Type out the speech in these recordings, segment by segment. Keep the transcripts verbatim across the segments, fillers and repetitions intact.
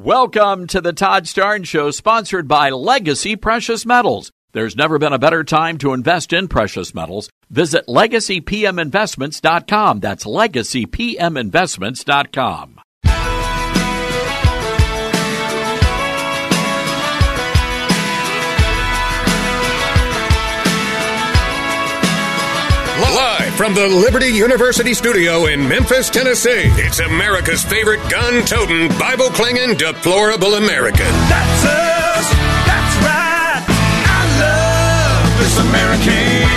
Welcome to the Todd Starnes Show, sponsored by Legacy Precious Metals. There's never been a better time to invest in precious metals. Visit legacy p m investments dot com. That's legacy p m investments dot com. Live from the Liberty University studio in Memphis, Tennessee, it's America's favorite gun-toting, Bible-clinging, deplorable American. That's us. That's right. I love this American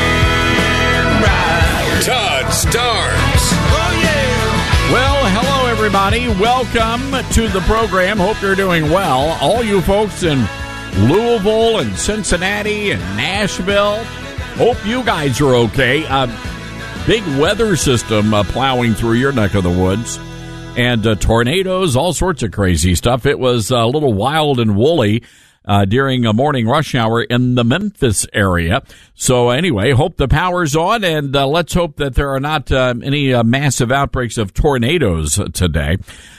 ride. Todd Starnes. Oh, yeah. Well, hello, everybody. Welcome to the program. Hope you're doing well. All you folks in Louisville and Cincinnati and Nashville, hope you guys are okay. Uh, big weather system uh, plowing through your neck of the woods. And uh, tornadoes, all sorts of crazy stuff. It was a little wild and woolly uh, during a morning rush hour in the Memphis area. So anyway, hope the power's on, and uh, let's hope that there are not uh, any uh, massive outbreaks of tornadoes today.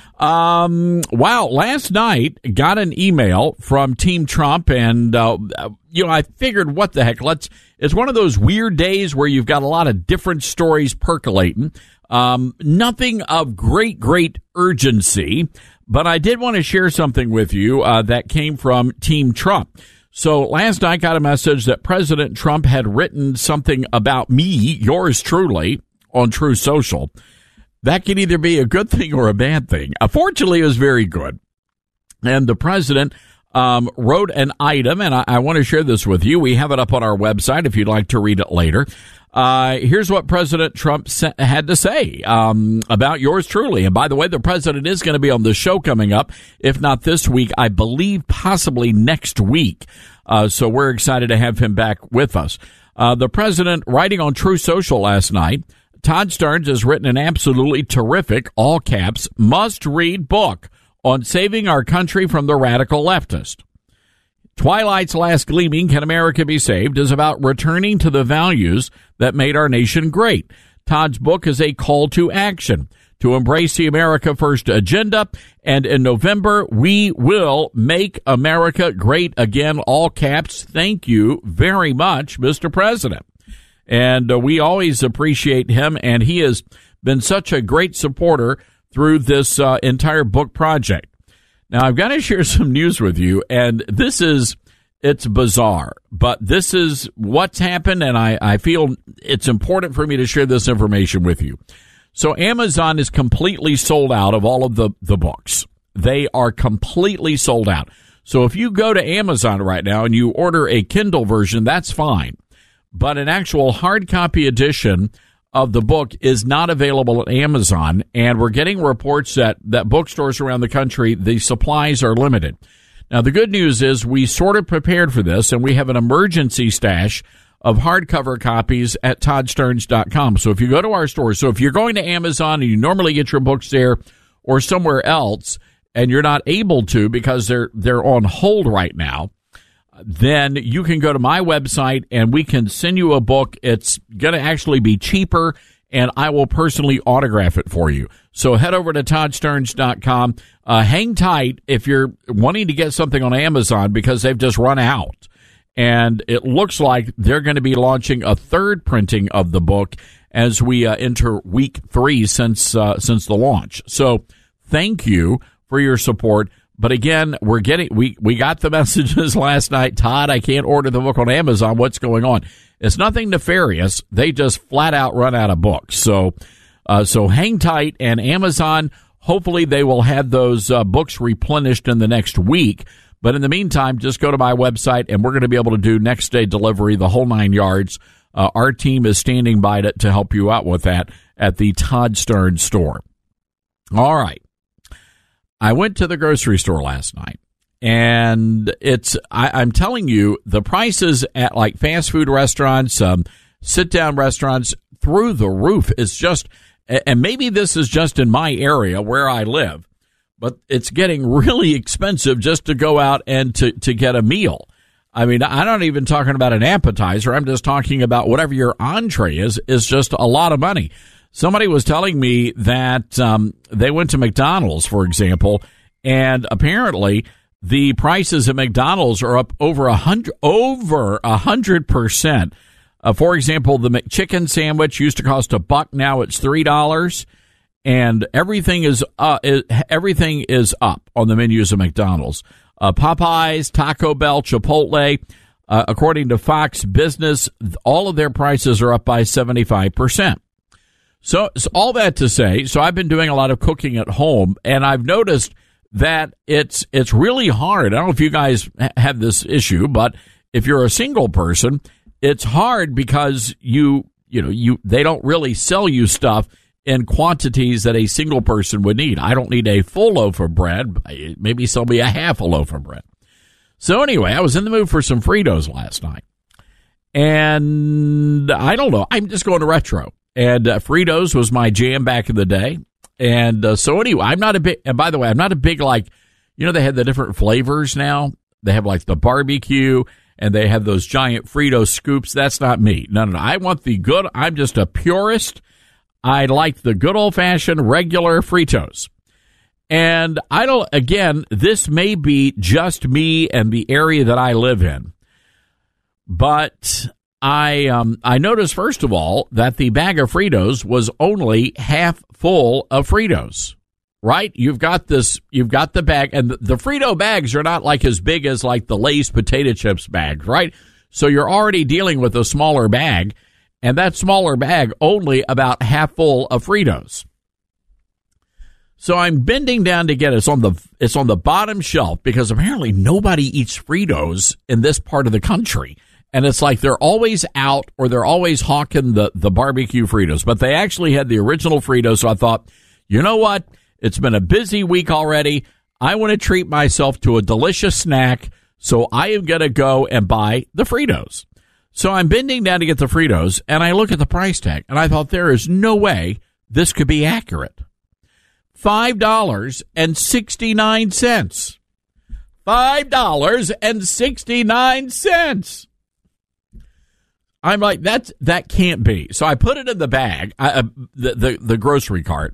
Um, wow, last night got an email from Team Trump, and, uh, you know, I figured, what the heck, let's, it's one of those weird days where you've got a lot of different stories percolating. Um, nothing of great, great urgency, but I did want to share something with you, uh, that came from Team Trump. So last night got a message that President Trump had written something about me, yours truly, on True Social. That can either be a good thing or a bad thing. Uh, fortunately, it was very good. And the president um, wrote an item, and I, I want to share this with you. We have it up on our website if you'd like to read it later. Uh, here's what President Trump sa- had to say um, about yours truly. And by the way, the president is going to be on the show coming up, if not this week, I believe possibly next week. Uh, so we're excited to have him back with us. Uh, the president, writing on True Social last night, Todd Starnes has written an absolutely terrific, all caps, must-read book on saving our country from the radical leftist. Twilight's Last Gleaming, Can America Be Saved, is about returning to the values that made our nation great. Todd's book is a call to action to embrace the America First agenda, and in November, we will make America great again, all caps. Thank you very much, Mister President. And uh, we always appreciate him, and he has been such a great supporter through this uh, entire book project. Now, I've got to share some news with you, and this is, it's bizarre, but this is what's happened, and I, I feel it's important for me to share this information with you. So Amazon is completely sold out of all of the, the books. They are completely sold out. So if you go to Amazon right now and you order a Kindle version, that's fine. But an actual hard copy edition of the book is not available at Amazon, and we're getting reports that, that bookstores around the country, the supplies are limited. Now, the good news is we sort of prepared for this, and we have an emergency stash of hardcover copies at todd starnes dot com. So if you go to our store, so if you're going to Amazon and you normally get your books there or somewhere else, and you're not able to because they're they're on hold right now, then you can go to my website and we can send you a book. It's going to actually be cheaper, and I will personally autograph it for you. So head over to todd starnes dot com. Uh, hang tight if you're wanting to get something on Amazon because they've just run out. And it looks like they're going to be launching a third printing of the book as we uh, enter week three since uh, since the launch. So thank you for your support. But again, we're getting, we, we got the messages last night. Todd, I can't order the book on Amazon. What's going on? It's nothing nefarious. They just flat out run out of books. So, uh, so hang tight, and Amazon, hopefully they will have those uh, books replenished in the next week. But in the meantime, just go to my website and we're going to be able to do next day delivery, the whole nine yards. Uh, our team is standing by to, to help you out with that at the Todd Starnes store. All right. I went to the grocery store last night, and it's, I, I'm telling you, the prices at like fast food restaurants, um, sit-down restaurants, through the roof. It's just, and maybe this is just in my area where I live, but it's getting really expensive just to go out and to, to get a meal. I mean, I'm not even talking about an appetizer. I'm just talking about whatever your entree is, is just a lot of money. Somebody was telling me that um, they went to McDonald's, for example, And apparently the prices at McDonald's are up over a hundred, over a hundred percent. Uh, for example, the McChicken sandwich used to cost a buck. Now it's three dollars. And everything is, uh, is, everything is up on the menus of McDonald's. Uh, Popeyes, Taco Bell, Chipotle, uh, according to Fox Business, all of their prices are up by seventy-five percent. So, so all that to say, so I've been doing a lot of cooking at home, and I've noticed that it's it's really hard. I don't know if you guys have this issue, but if you're a single person, it's hard because you you know you they don't really sell you stuff in quantities that a single person would need. I don't need a full loaf of bread. Maybe sell me a half a loaf of bread. So anyway, I was in the mood for some Fritos last night. And I don't know. I'm just going to retro. And uh, Fritos was my jam back in the day. And uh, so anyway, I'm not a big, and by the way, I'm not a big, like, you know, they have the different flavors now. They have like the barbecue and they have those giant Frito scoops. That's not me. No, no, no. I want the good. I'm just a purist. I like the good old-fashioned regular Fritos. And I don't, again, this may be just me and the area that I live in. But I um, I noticed, first of all, that the bag of Fritos was only half full of Fritos, right? You've got this, you've got the bag, and the, the Frito bags are not like as big as like the Lay's potato chips bags, right? So you're already dealing with a smaller bag. And that smaller bag only about half full of Fritos. So I'm bending down to get it. It's on the it's on the bottom shelf because apparently nobody eats Fritos in this part of the country. And it's like they're always out or they're always hawking the, the barbecue Fritos. But they actually had the original Fritos. So I thought, you know what? It's been a busy week already. I want to treat myself to a delicious snack. So I am going to go and buy the Fritos. So I'm bending down to get the Fritos, and I look at the price tag, and I thought there is no way this could be accurate. five dollars and sixty-nine cents. five dollars and sixty-nine cents. I'm like, that's, that can't be. So I put it in the bag, uh, the, the, the grocery cart,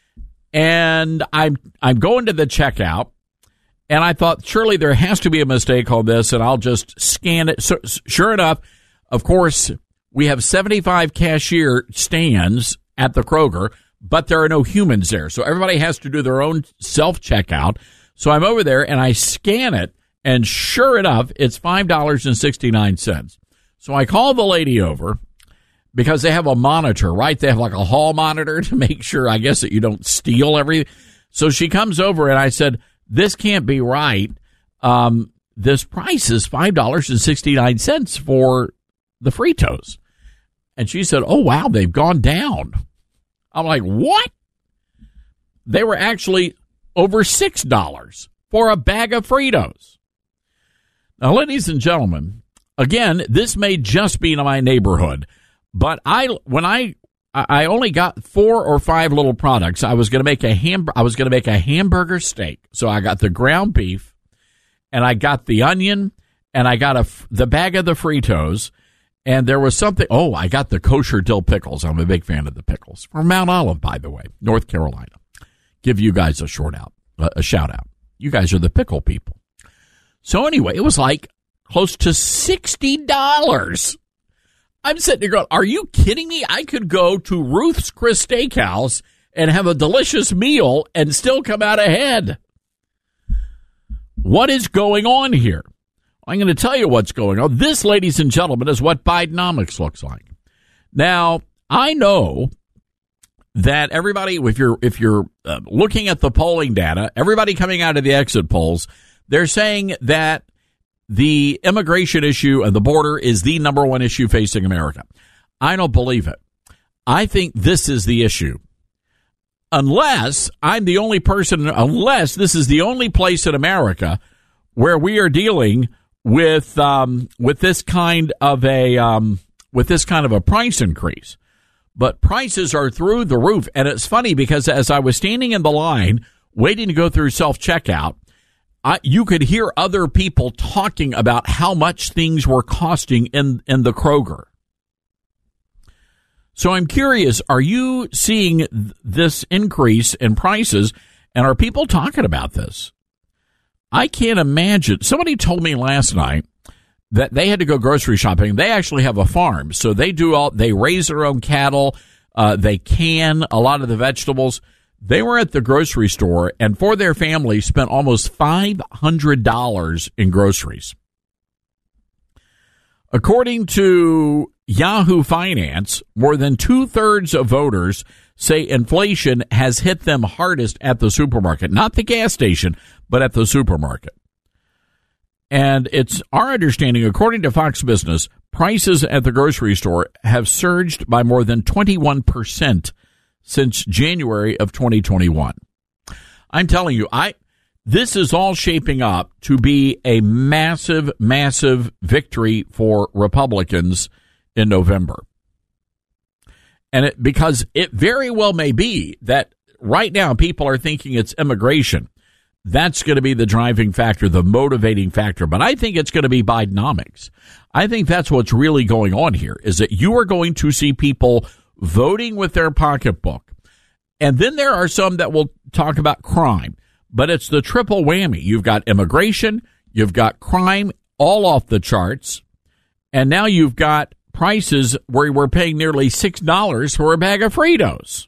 and I'm, I'm going to the checkout, and I thought, surely there has to be a mistake on this, and I'll just scan it. So, sure enough, of course, we have seventy-five cashier stands at the Kroger, but there are no humans there. So everybody has to do their own self-checkout. So I'm over there, and I scan it, and sure enough, it's five dollars and sixty-nine cents. So I call the lady over because they have a monitor, right? They have like a hall monitor to make sure, I guess, that you don't steal everything. So she comes over, and I said, this can't be right. Um, this price is five dollars and sixty-nine cents for the Fritos. And she said, oh, wow, they've gone down. I'm like, what? They were actually over six dollars for a bag of Fritos. Now, ladies and gentlemen, again, this may just be in my neighborhood, but I when I I only got four or five little products. I was going to make a ham I was going to make a hamburger steak. So I got the ground beef, and I got the onion, and I got a the bag of the Fritos. And there was something, oh, I got the kosher dill pickles. I'm a big fan of the pickles. From Mount Olive, by the way, North Carolina. Give you guys a short out, a shout out. You guys are the pickle people. So anyway, it was like close to sixty dollars. I'm sitting there going, are you kidding me? I could go to Ruth's Chris Steakhouse and have a delicious meal and still come out ahead. What is going on here? I'm going to tell you what's going on. This, ladies and gentlemen, is what Bidenomics looks like. Now, I know that everybody, if you're if you're uh, looking at the polling data, everybody coming out of the exit polls, they're saying that the immigration issue and the border is the number one issue facing America. I don't believe it. I think this is the issue. Unless I'm the only person, unless this is the only place in America where we are dealing with um, with this kind of a um, with this kind of a price increase. But prices are through the roof. And it's funny because as I was standing in the line waiting to go through self-checkout, I, you could hear other people talking about how much things were costing in, in the Kroger. So I'm curious, are you seeing this increase in prices, and are people talking about this? I can't imagine. Somebody told me last night that they had to go grocery shopping. They actually have a farm, so they do all. They raise their own cattle. Uh, they can a lot of the vegetables. They were at the grocery store and for their family spent almost five hundred dollars in groceries. According to Yahoo Finance, more than two-thirds of voters say inflation has hit them hardest at the supermarket, not the gas station, but at the supermarket. And it's our understanding, according to Fox Business, prices at the grocery store have surged by more than twenty-one percent since January of twenty twenty-one. I'm telling you, I this is all shaping up to be a massive, massive victory for Republicans in November. And it, because it very well may be that right now people are thinking it's immigration. That's going to be the driving factor, the motivating factor. But I think it's going to be Bidenomics. I think that's what's really going on here, is that you are going to see people voting with their pocketbook. And then there are some that will talk about crime. But it's the triple whammy. You've got immigration, you've got crime all off the charts, and now you've got prices where we're paying nearly six dollars for a bag of Fritos.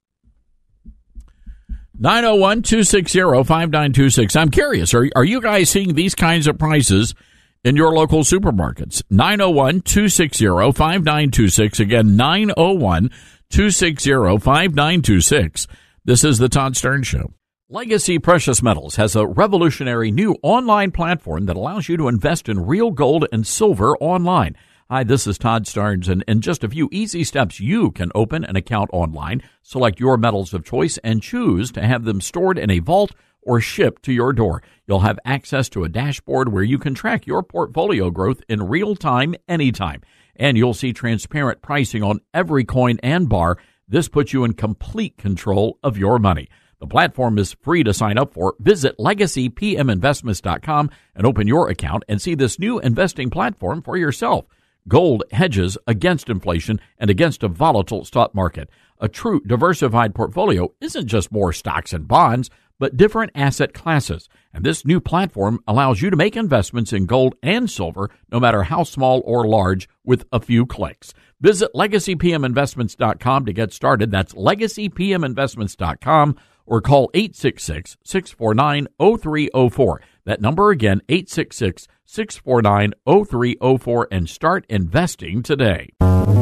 nine oh one, two six zero, five nine two six. I'm curious, are, are you guys seeing these kinds of prices in your local supermarkets? nine oh one, two six zero, five nine two six. Again, nine oh one, two six zero, five nine two six. This is the Todd Stern Show. Legacy Precious Metals has a revolutionary new online platform that allows you to invest in real gold and silver online. Hi, this is Todd Starnes, and in just a few easy steps, you can open an account online, select your metals of choice, and choose to have them stored in a vault or shipped to your door. You'll have access to a dashboard where you can track your portfolio growth in real time, anytime. And you'll see transparent pricing on every coin and bar. This puts you in complete control of your money. The platform is free to sign up for. Visit legacy p m investments dot com and open your account and see this new investing platform for yourself. Gold hedges against inflation and against a volatile stock market. A true diversified portfolio isn't just more stocks and bonds, but different asset classes. And this new platform allows you to make investments in gold and silver, no matter how small or large, with a few clicks. Visit legacy p m investments dot com to get started. That's legacy p m investments dot com. Or call eight six six, six four nine, zero three zero four. That number again, eight six six, six four nine, zero three zero four, and start investing today.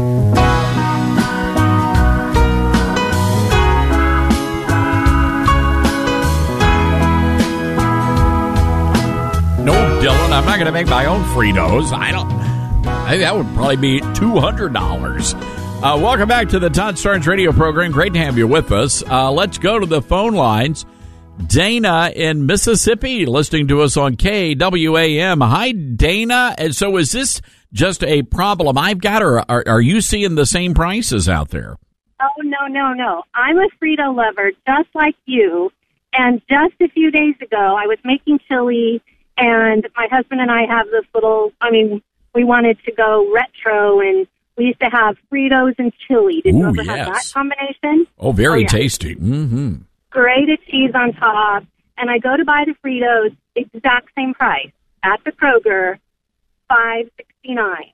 No, Dylan, I'm not going to make my own Fritos. I don't. I think that would probably be two hundred dollars. Uh, welcome back to the Todd Starnes radio program. Great to have you with us. Uh, let's go to the phone lines. Dana in Mississippi listening to us on K W A M. Hi, Dana. And so is this just a problem I've got, or are, are you seeing the same prices out there? Oh, no, no, no. I'm a Frito lover just like you. And just a few days ago, I was making chili, and my husband and I have this little, I mean, we wanted to go retro, and we used to have Fritos and chili. Did Ooh, you ever yes. have that combination? Oh, very oh, yeah. tasty. Mm-hmm. Grated cheese on top. And I go to buy the Fritos, exact same price, at the Kroger, five sixty-nine.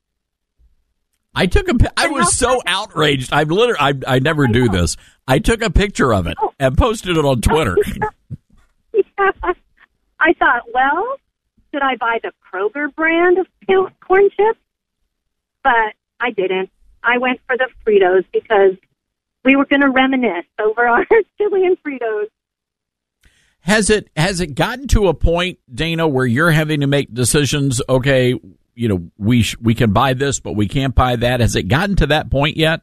I took a. I was so outraged. I've literally. I, I never do this. I took a picture of it and posted it on Twitter. Yeah. I thought, well, should I buy the Kroger brand of corn chips? But I didn't. I went for the Fritos because we were going to reminisce over our chili and Fritos. Has it has it gotten to a point, Dana, where you're having to make decisions? Okay, you know, we sh- we can buy this, but we can't buy that. Has it gotten to that point yet?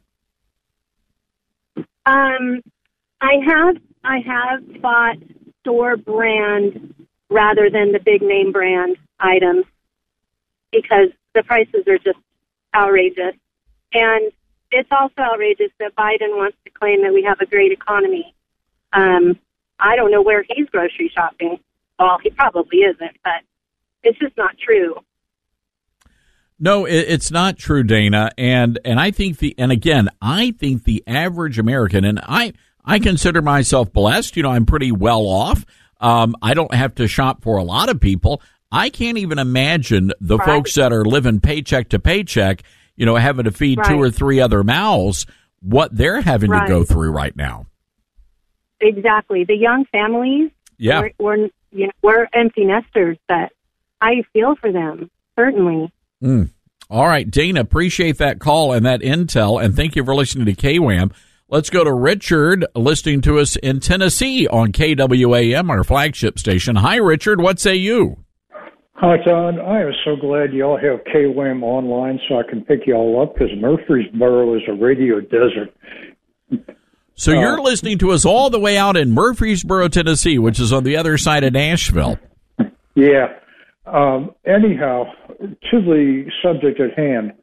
Um, I have I have bought store brand rather than the big name brand items because the prices are just outrageous. And it's also outrageous that Biden wants to claim that we have a great economy. Um, I don't know where he's grocery shopping. Well, he probably isn't, but it's just not true. No, it, it's not true, Dana. And and I think the and again, I think the average American, and I I consider myself blessed. You know, I'm pretty well off. Um, I don't have to shop for a lot of people. I can't even imagine the right. folks that are living paycheck to paycheck, you know, having to feed right. two or three other mouths, what they're having right. to go through right now. Exactly. The young families, yeah. we're, we're, you know, we're empty nesters, but I feel for them, certainly. Mm. All right, Dana, appreciate that call and that intel, and thank you for listening to K W A M. Let's go to Richard, listening to us in Tennessee on K W A M, our flagship station. Hi, Richard. What say you? Hi, Todd. I am so glad y'all have K W A M online so I can pick y'all up, because Murfreesboro is a radio desert. So you're uh, listening to us all the way out in Murfreesboro, Tennessee, which is on the other side of Nashville. Yeah. Um, anyhow, to the subject at hand,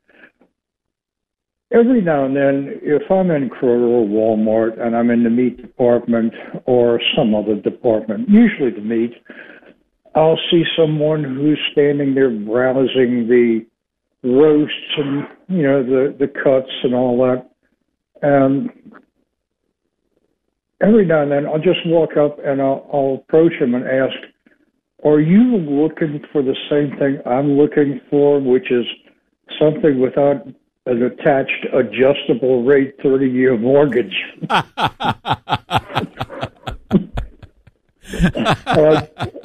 every now and then, if I'm in Kroger or Walmart and I'm in the meat department or some other department, usually the meat, I'll see someone who's standing there browsing the roasts and, you know, the, the cuts and all that. And every now and then, I'll just walk up and I'll, I'll approach him and ask, are you looking for the same thing I'm looking for, which is something without an attached adjustable rate thirty-year mortgage? uh,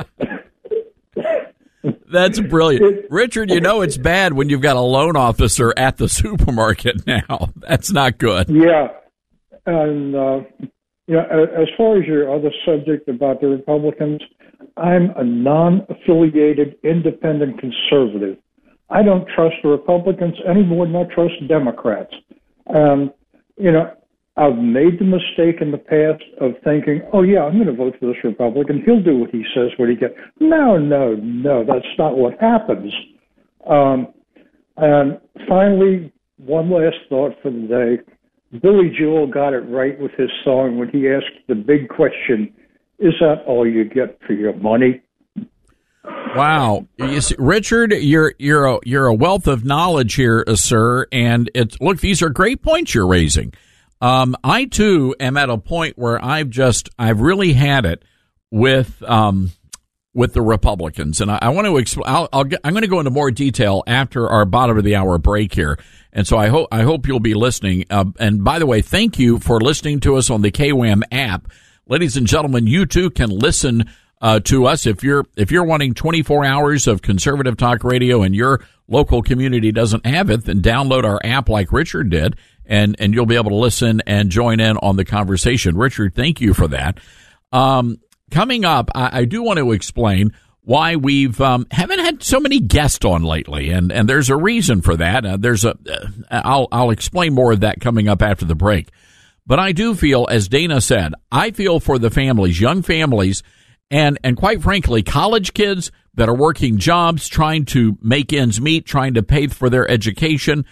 That's brilliant. Richard, you know it's bad when you've got a loan officer at the supermarket now. That's not good. Yeah. And, uh, you know, as far as your other subject about the Republicans, I'm a non-affiliated independent conservative. I don't trust the Republicans any more than I trust Democrats. Um, you know, I've made the mistake in the past of thinking, oh, yeah, I'm going to vote for this Republican. He'll do what he says when he gets. No, no, no, that's not what happens. Um, and finally, one last thought for the day. Billy Joel got it right with his song when he asked the big question, is that all you get for your money? Wow, you see, Richard, you're you're a, you're a wealth of knowledge here, uh, sir. And it's look, these are great points you're raising. Um, I too am at a point where I've just I've really had it with um, with the Republicans, and I, I want to explain. I'll, I'll get, I'm going to go into more detail after our bottom of the hour break here. And so I hope I hope you'll be listening. Uh, and by the way, thank you for listening to us on the K W A M app. Ladies and gentlemen, you too can listen uh, to us if you're if you're wanting twenty-four hours of conservative talk radio and your local community doesn't have it, then download our app like Richard did, and and you'll be able to listen and join in on the conversation. Richard, thank you for that. Um, coming up, I, I do want to explain why we've um, haven't had so many guests on lately, and, and there's a reason for that. Uh, there's a uh, I'll I'll explain more of that coming up after the break. But I do feel, as Dana said, I feel for the families, young families, and, and quite frankly, college kids that are working jobs, trying to make ends meet, trying to pay for their education,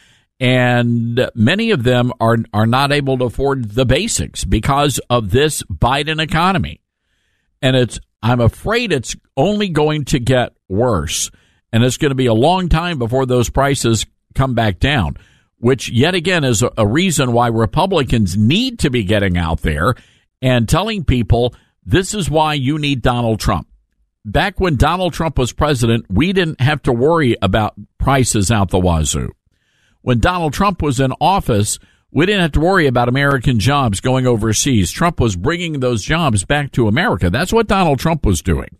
and many of them are are not able to afford the basics because of this Biden economy. And it's I'm afraid it's only going to get worse, and it's going to be a long time before those prices come back down, which yet again is a, a reason why Republicans need to be getting out there and telling people this is why you need Donald Trump. Back when Donald Trump was president, we didn't have to worry about prices out the wazoo. When Donald Trump was in office, we didn't have to worry about American jobs going overseas. Trump was bringing those jobs back to America. That's what Donald Trump was doing.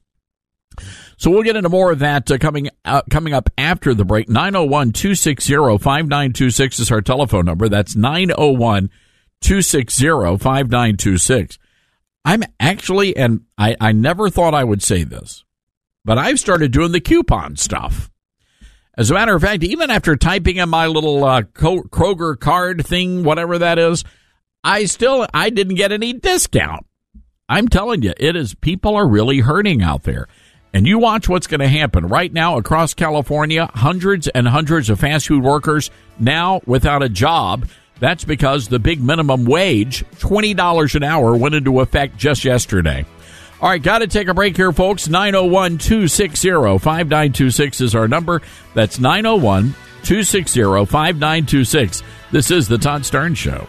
So we'll get into more of that uh, coming uh, coming up after the break. nine oh one, two six zero, five nine two six is our telephone number. That's nine oh one, two six zero, five nine two six. I'm actually, and I, I never thought I would say this, but I've started doing the coupon stuff. As a matter of fact, even after typing in my little uh, Kroger card thing, whatever that is, I still, I didn't get any discount. I'm telling you, it is, people are really hurting out there. And you watch what's going to happen right now across California, hundreds and hundreds of fast food workers now without a job. That's because the big minimum wage, twenty dollars an hour, went into effect just yesterday. All right, got to take a break here, folks. nine oh one, two six zero, five nine two six is our number. That's nine oh one, two six zero, five nine two six. This is the Todd Starnes Show.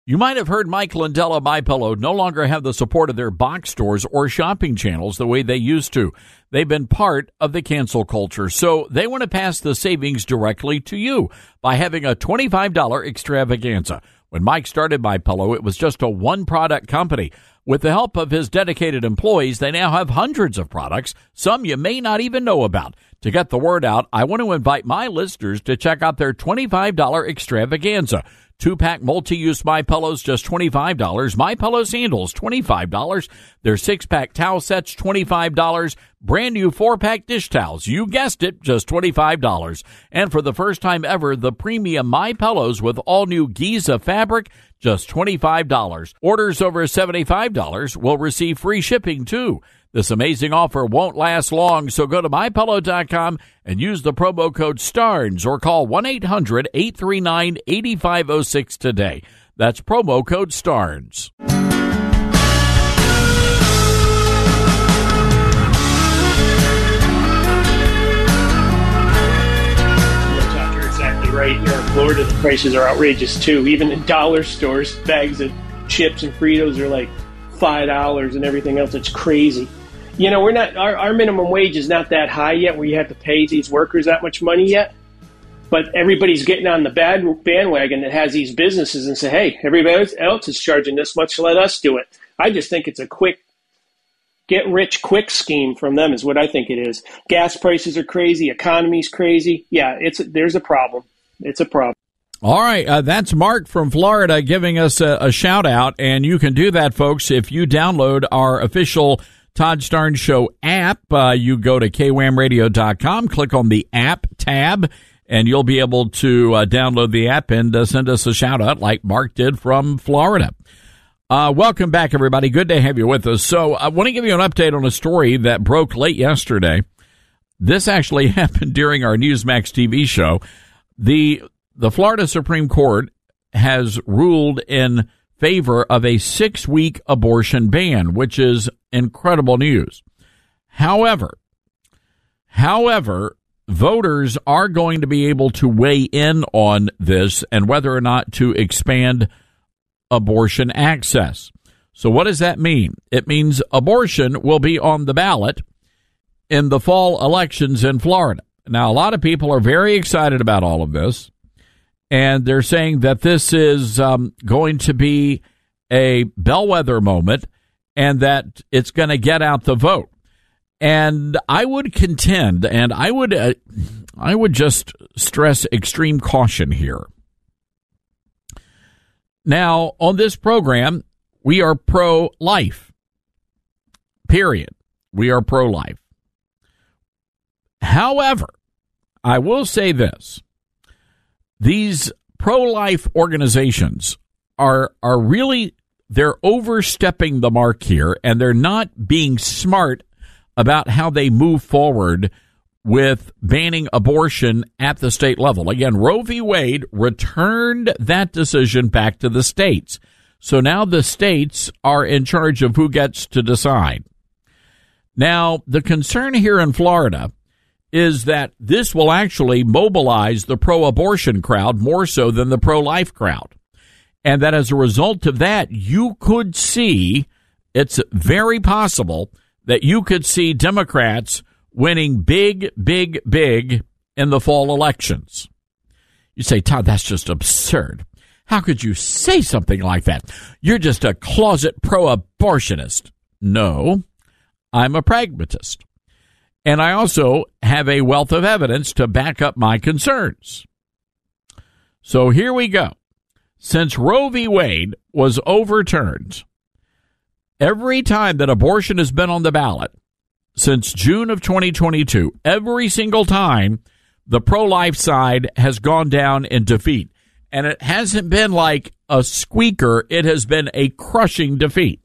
You might have heard Mike Lindell of MyPillow no longer have the support of their box stores or shopping channels the way they used to. They've been part of the cancel culture, so they want to pass the savings directly to you by having a twenty-five dollars extravaganza. When Mike started MyPillow, it was just a one-product company. With the help of his dedicated employees, they now have hundreds of products, some you may not even know about. To get the word out, I want to invite my listeners to check out their twenty-five dollars extravaganza. Two-pack multi-use MyPillows, just twenty-five dollars. MyPillow sandals, twenty-five dollars. Their six-pack towel sets, twenty-five dollars. Brand new four-pack dish towels, you guessed it, just twenty-five dollars. And for the first time ever, the premium MyPillows with all-new Giza fabric, just twenty-five dollars. Orders over seventy-five dollars will receive free shipping, too. This amazing offer won't last long, so go to my pillow dot com and use the promo code STARNS or call one eight hundred eight three nine eight five zero six today. That's promo code STARNS. You're exactly right. Here in Florida, the prices are outrageous, too. Even in dollar stores, bags of chips and Fritos are like five dollars and everything else. It's crazy. You know, we're not our, our minimum wage is not that high yet where you have to pay these workers that much money yet. But everybody's getting on the bad bandwagon that has these businesses and say, hey, everybody else is charging this much, let us do it. I just think it's a quick, get-rich-quick scheme from them is what I think it is. Gas prices are crazy. Economy's crazy. Yeah, it's there's a problem. It's a problem. All right, uh, that's Mark from Florida giving us a, a shout-out, and you can do that, folks, if you download our official Todd Starnes Show app. Uh, you go to K W A M radio dot com, click on the app tab, and you'll be able to uh, download the app and uh, send us a shout-out like Mark did from Florida. Uh, welcome back, everybody. Good to have you with us. So I want to give you an update on a story that broke late yesterday. This actually happened during our Newsmax T V show. The The Florida Supreme Court has ruled in favor of a six-week abortion ban, which is incredible news. However, however, voters are going to be able to weigh in on this and whether or not to expand abortion access. So what does that mean? It means abortion will be on the ballot in the fall elections in Florida. Now, a lot of people are very excited about all of this. And they're saying that this is um, going to be a bellwether moment and that it's going to get out the vote. And I would contend, and I would, uh, I would just stress extreme caution here. Now, on this program, we are pro-life, period. We are pro-life. However, I will say this. These pro-life organizations are are really, they're overstepping the mark here, and they're not being smart about how they move forward with banning abortion at the state level. Again, Roe v. Wade returned that decision back to the states. So now the states are in charge of who gets to decide. Now, the concern here in Florida is that this will actually mobilize the pro-abortion crowd more so than the pro-life crowd. And that as a result of that, you could see, it's very possible that you could see Democrats winning big, big, big in the fall elections. You say, Todd, that's just absurd. How could you say something like that? You're just a closet pro-abortionist. No, I'm a pragmatist. And I also have a wealth of evidence to back up my concerns. So here we go. Since Roe v. Wade was overturned, every time that abortion has been on the ballot since June of twenty twenty-two, every single time the pro-life side has gone down in defeat. And it hasn't been like a squeaker. It has been a crushing defeat.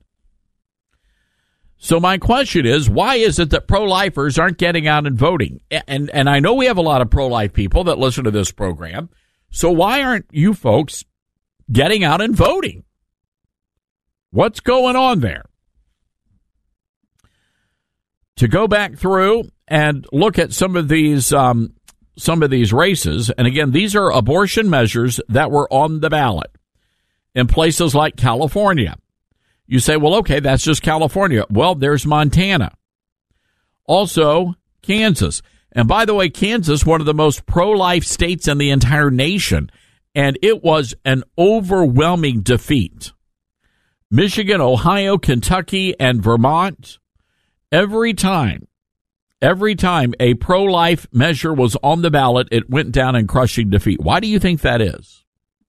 So my question is, why is it that pro-lifers aren't getting out and voting? And and I know we have a lot of pro-life people that listen to this program. So why aren't you folks getting out and voting? What's going on there? To go back through and look at some of these um, some of these races, and again, these are abortion measures that were on the ballot. in places like California. You say, well, okay, that's just California. Well, there's Montana. Also, Kansas. And by the way, Kansas, one of the most pro-life states in the entire nation. And it was an overwhelming defeat. Michigan, Ohio, Kentucky, and Vermont, every time, every time a pro-life measure was on the ballot, it went down in crushing defeat. Why do you think that is?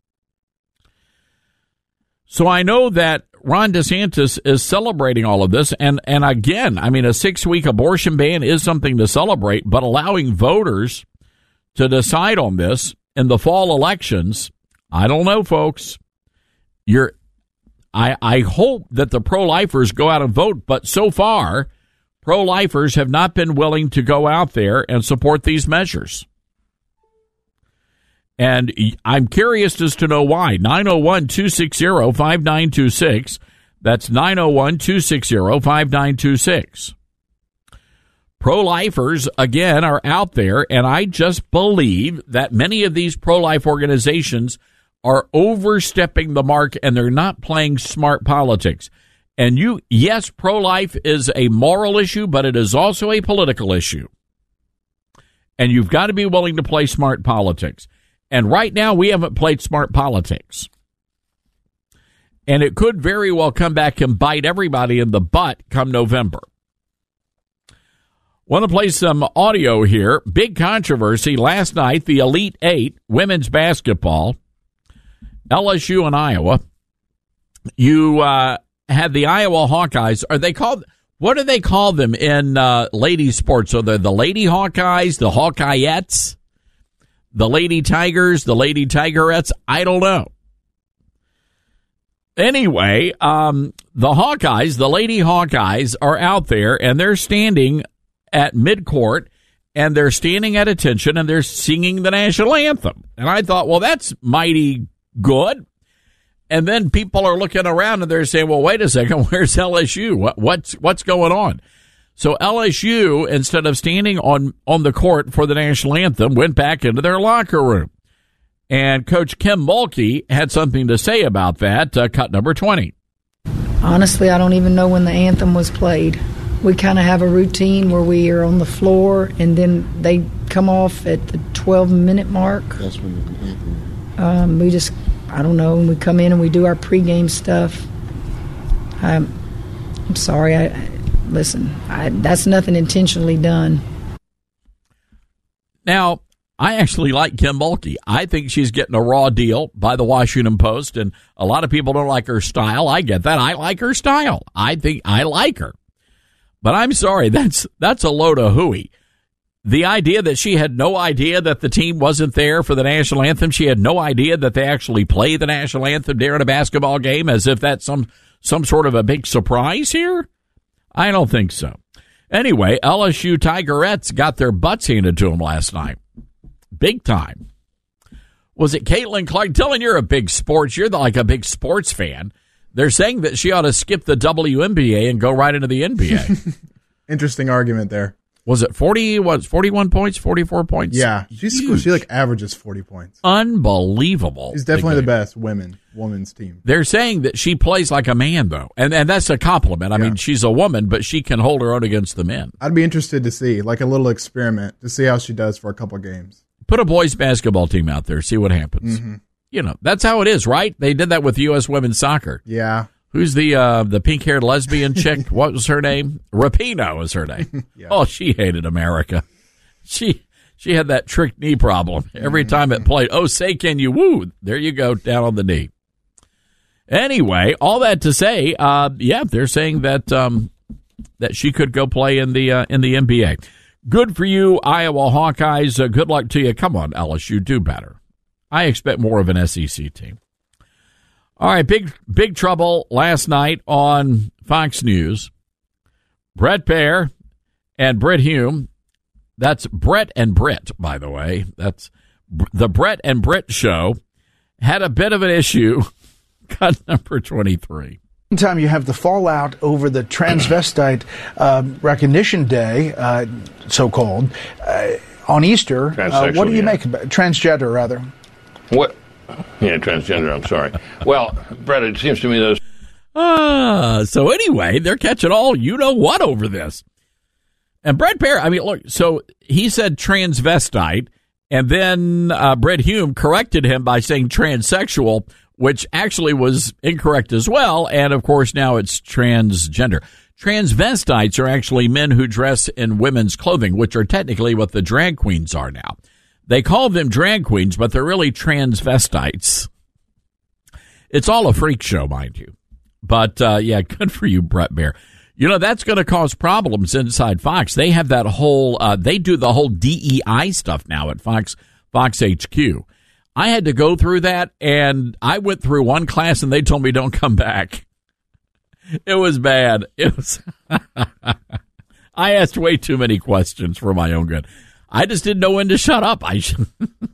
So I know that Ron DeSantis is celebrating all of this. And, and again, I mean, a six-week abortion ban is something to celebrate, but allowing voters to decide on this in the fall elections, I don't know, folks. You're, I, I hope that the pro-lifers go out and vote, but so far, pro-lifers have not been willing to go out there and support these measures. And I'm curious as to know why. nine oh one, two six zero, five nine two six. That's nine oh one, two six zero, five nine two six. Pro-lifers, again, are out there, and I just believe that many of these pro-life organizations are overstepping the mark, and they're not playing smart politics. And you, yes, pro-life is a moral issue, but it is also a political issue. And you've got to be willing to play smart politics. And right now, we haven't played smart politics. And it could very well come back and bite everybody in the butt come November. Want to play some audio here. Big controversy last night, the Elite Eight, women's basketball, L S U and Iowa. You uh, had the Iowa Hawkeyes. Are they called, what do they call them in uh, ladies sports? So they're the Lady Hawkeyes, the Hawkeyettes? The Lady Tigers, the Lady Tigerettes, I don't know. Anyway, um, the Hawkeyes, the Lady Hawkeyes are out there, and they're standing at midcourt, and they're standing at attention, and they're singing the national anthem. And I thought, well, that's mighty good. And then people are looking around, and they're saying, well, wait a second, where's L S U? What, what's, what's going on? So L S U, instead of standing on, on the court for the national anthem, went back into their locker room. And Coach Kim Mulkey had something to say about that, uh, cut number twenty. Honestly, I don't even know when the anthem was played. We kind of have a routine where we are on the floor, and then they come off at the twelve-minute mark. That's when the anthem. Um, we just, I don't know, when we come in and we do our pregame stuff. I'm, I'm sorry, I... Listen, I, that's nothing intentionally done. Now, I actually like Kim Mulkey. I think she's getting a raw deal by the Washington Post, and a lot of people don't like her style. I get that. I like her style. I think I like her. But I'm sorry, that's that's a load of hooey. The idea that she had no idea that the team wasn't there for the national anthem, she had no idea that they actually play the national anthem during a basketball game, as if that's some some sort of a big surprise here. I don't think so. Anyway, L S U Tigerettes got their butts handed to them last night. Big time. Was it Caitlin Clark? Dylan, you're a big sports. You're the, like a big sports fan. They're saying that she ought to skip the W N B A and go right into the N B A. Interesting argument there. Was it forty? Was forty-one points? Forty-four points? Yeah, she's Huge. She like averages forty points. Unbelievable. She's definitely the best women women's team. They're saying that she plays like a man, though, and and that's a compliment. I yeah. mean, she's a woman, but she can hold her own against the men. I'd be interested to see, like a little experiment, to see how she does for a couple games. Put a boys basketball team out there, see what happens. Mm-hmm. You know, that's how it is, right? They did that with U S women's soccer. Yeah. Who's the uh, the pink-haired lesbian chick? What was her name? Rapinoe was her name. Yeah. Oh, she hated America. She she had that trick knee problem every time it played. Oh, say can you woo? There you go, down on the knee. Anyway, all that to say, uh, yeah, they're saying that um, that she could go play in the uh, in the N B A. Good for you, Iowa Hawkeyes. Uh, good luck to you. Come on, L S U, do better. I expect more of an S E C team. All right, big big trouble last night on Fox News. Brett Baer and Britt Hume. That's Brett and Britt, by the way. That's the Brett and Britt show. Had a bit of an issue. Cut number twenty-three. Time you have the fallout over the transvestite uh, recognition day, uh, so-called, uh, on Easter. Uh, what do you yeah. make about transgender, rather? What? Yeah, transgender, I'm sorry. Well, Brett, it seems to me those... Uh, so anyway, they're catching all you-know-what over this. And Brett Baer, I mean, look, so he said transvestite, and then uh, Brett Hume corrected him by saying transsexual, which actually was incorrect as well, and of course now it's transgender. Transvestites are actually men who dress in women's clothing, which are technically what the drag queens are now. They call them drag queens, but they're really transvestites. It's all a freak show, mind you. But, uh, yeah, good for you, Brett Baer. You know, that's going to cause problems inside Fox. They have that whole, uh, they do the whole D E I stuff now at Fox, Fox H Q. I had to go through that, and I went through one class, and they told me don't come back. It was bad. It was. I asked way too many questions for my own good. I just didn't know when to shut up. I should.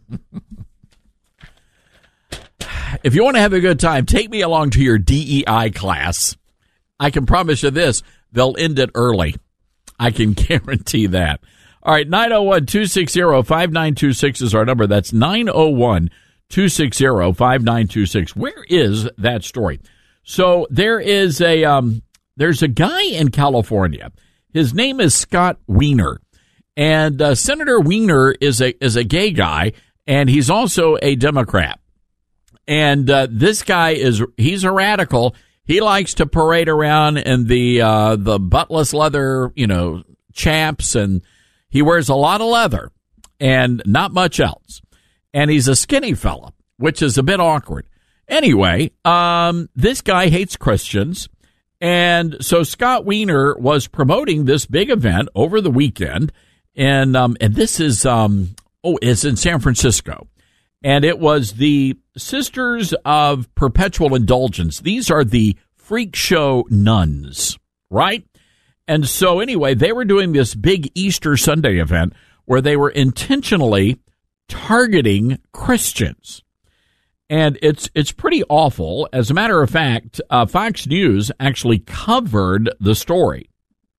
If you want to have a good time, take me along to your D E I class. I can promise you this, they'll end it early. I can guarantee that. All right, nine oh one, two six zero, five nine two six is our number. That's nine oh one, two six zero, five nine two six. Where is that story? So there is a um, there's a guy in California. His name is Scott Wiener. And uh, Senator Wiener is a is a gay guy, and he's also a Democrat. And uh, this guy is he's a radical. He likes to parade around in the uh, the buttless leather, you know, chaps, and he wears a lot of leather and not much else. And he's a skinny fella, which is a bit awkward. Anyway, um, this guy hates Christians. And so Scott Wiener was promoting this big event over the weekend. And um, and this is, um, oh, it's in San Francisco. And it was the Sisters of Perpetual Indulgence. These are the freak show nuns, right? And so anyway, they were doing this big Easter Sunday event where they were intentionally targeting Christians. And it's it's pretty awful. As a matter of fact, uh, Fox News actually covered the story.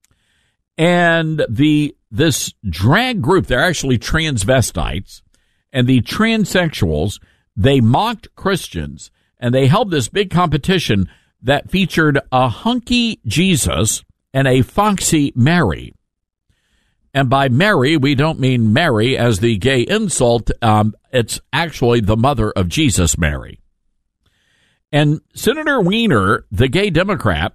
And the this drag group, they're actually transvestites, and the transsexuals, they mocked Christians, and they held this big competition that featured a hunky Jesus and a foxy Mary. And by Mary, we don't mean Mary as the gay insult. Um, it's actually the mother of Jesus, Mary. And Senator Wiener, the gay Democrat,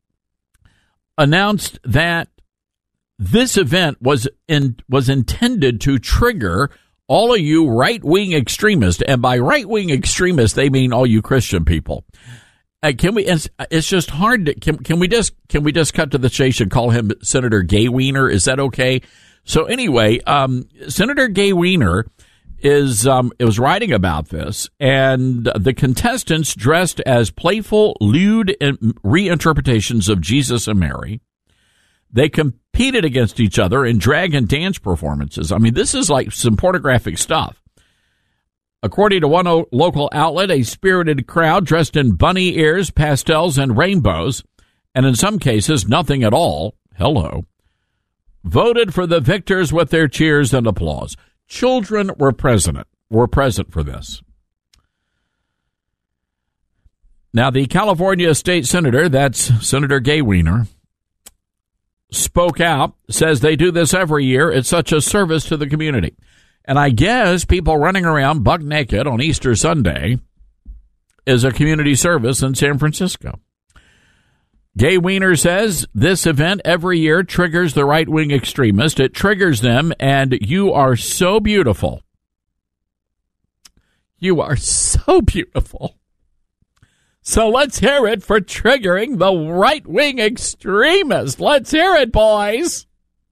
announced that this event was in, was intended to trigger all of you right-wing extremists. And by right-wing extremists, they mean all you Christian people. Uh, can we? It's, it's just hard to. Can, can we just? Can we just cut to the chase and call him Senator Gay Wiener? Is that okay? So anyway, um, Senator Gay Wiener is um, it was writing about this, and the contestants dressed as playful, lewd reinterpretations of Jesus and Mary. They competed against each other in drag and dance performances. I mean, this is like some pornographic stuff. According to one o- local outlet, a spirited crowd dressed in bunny ears, pastels, and rainbows, and in some cases, nothing at all, hello, voted for the victors with their cheers and applause. Children were present, were present for this. Now, the California state senator, that's Senator Gay Wiener, spoke out, says they do this every year. It's such a service to the community. And I guess people running around buck naked on Easter Sunday is a community service in San Francisco. Gay Wiener says this event every year triggers the right-wing extremist. It triggers them, and you are so beautiful. You are so beautiful. So let's hear it for triggering the right-wing extremist. Let's hear it, boys.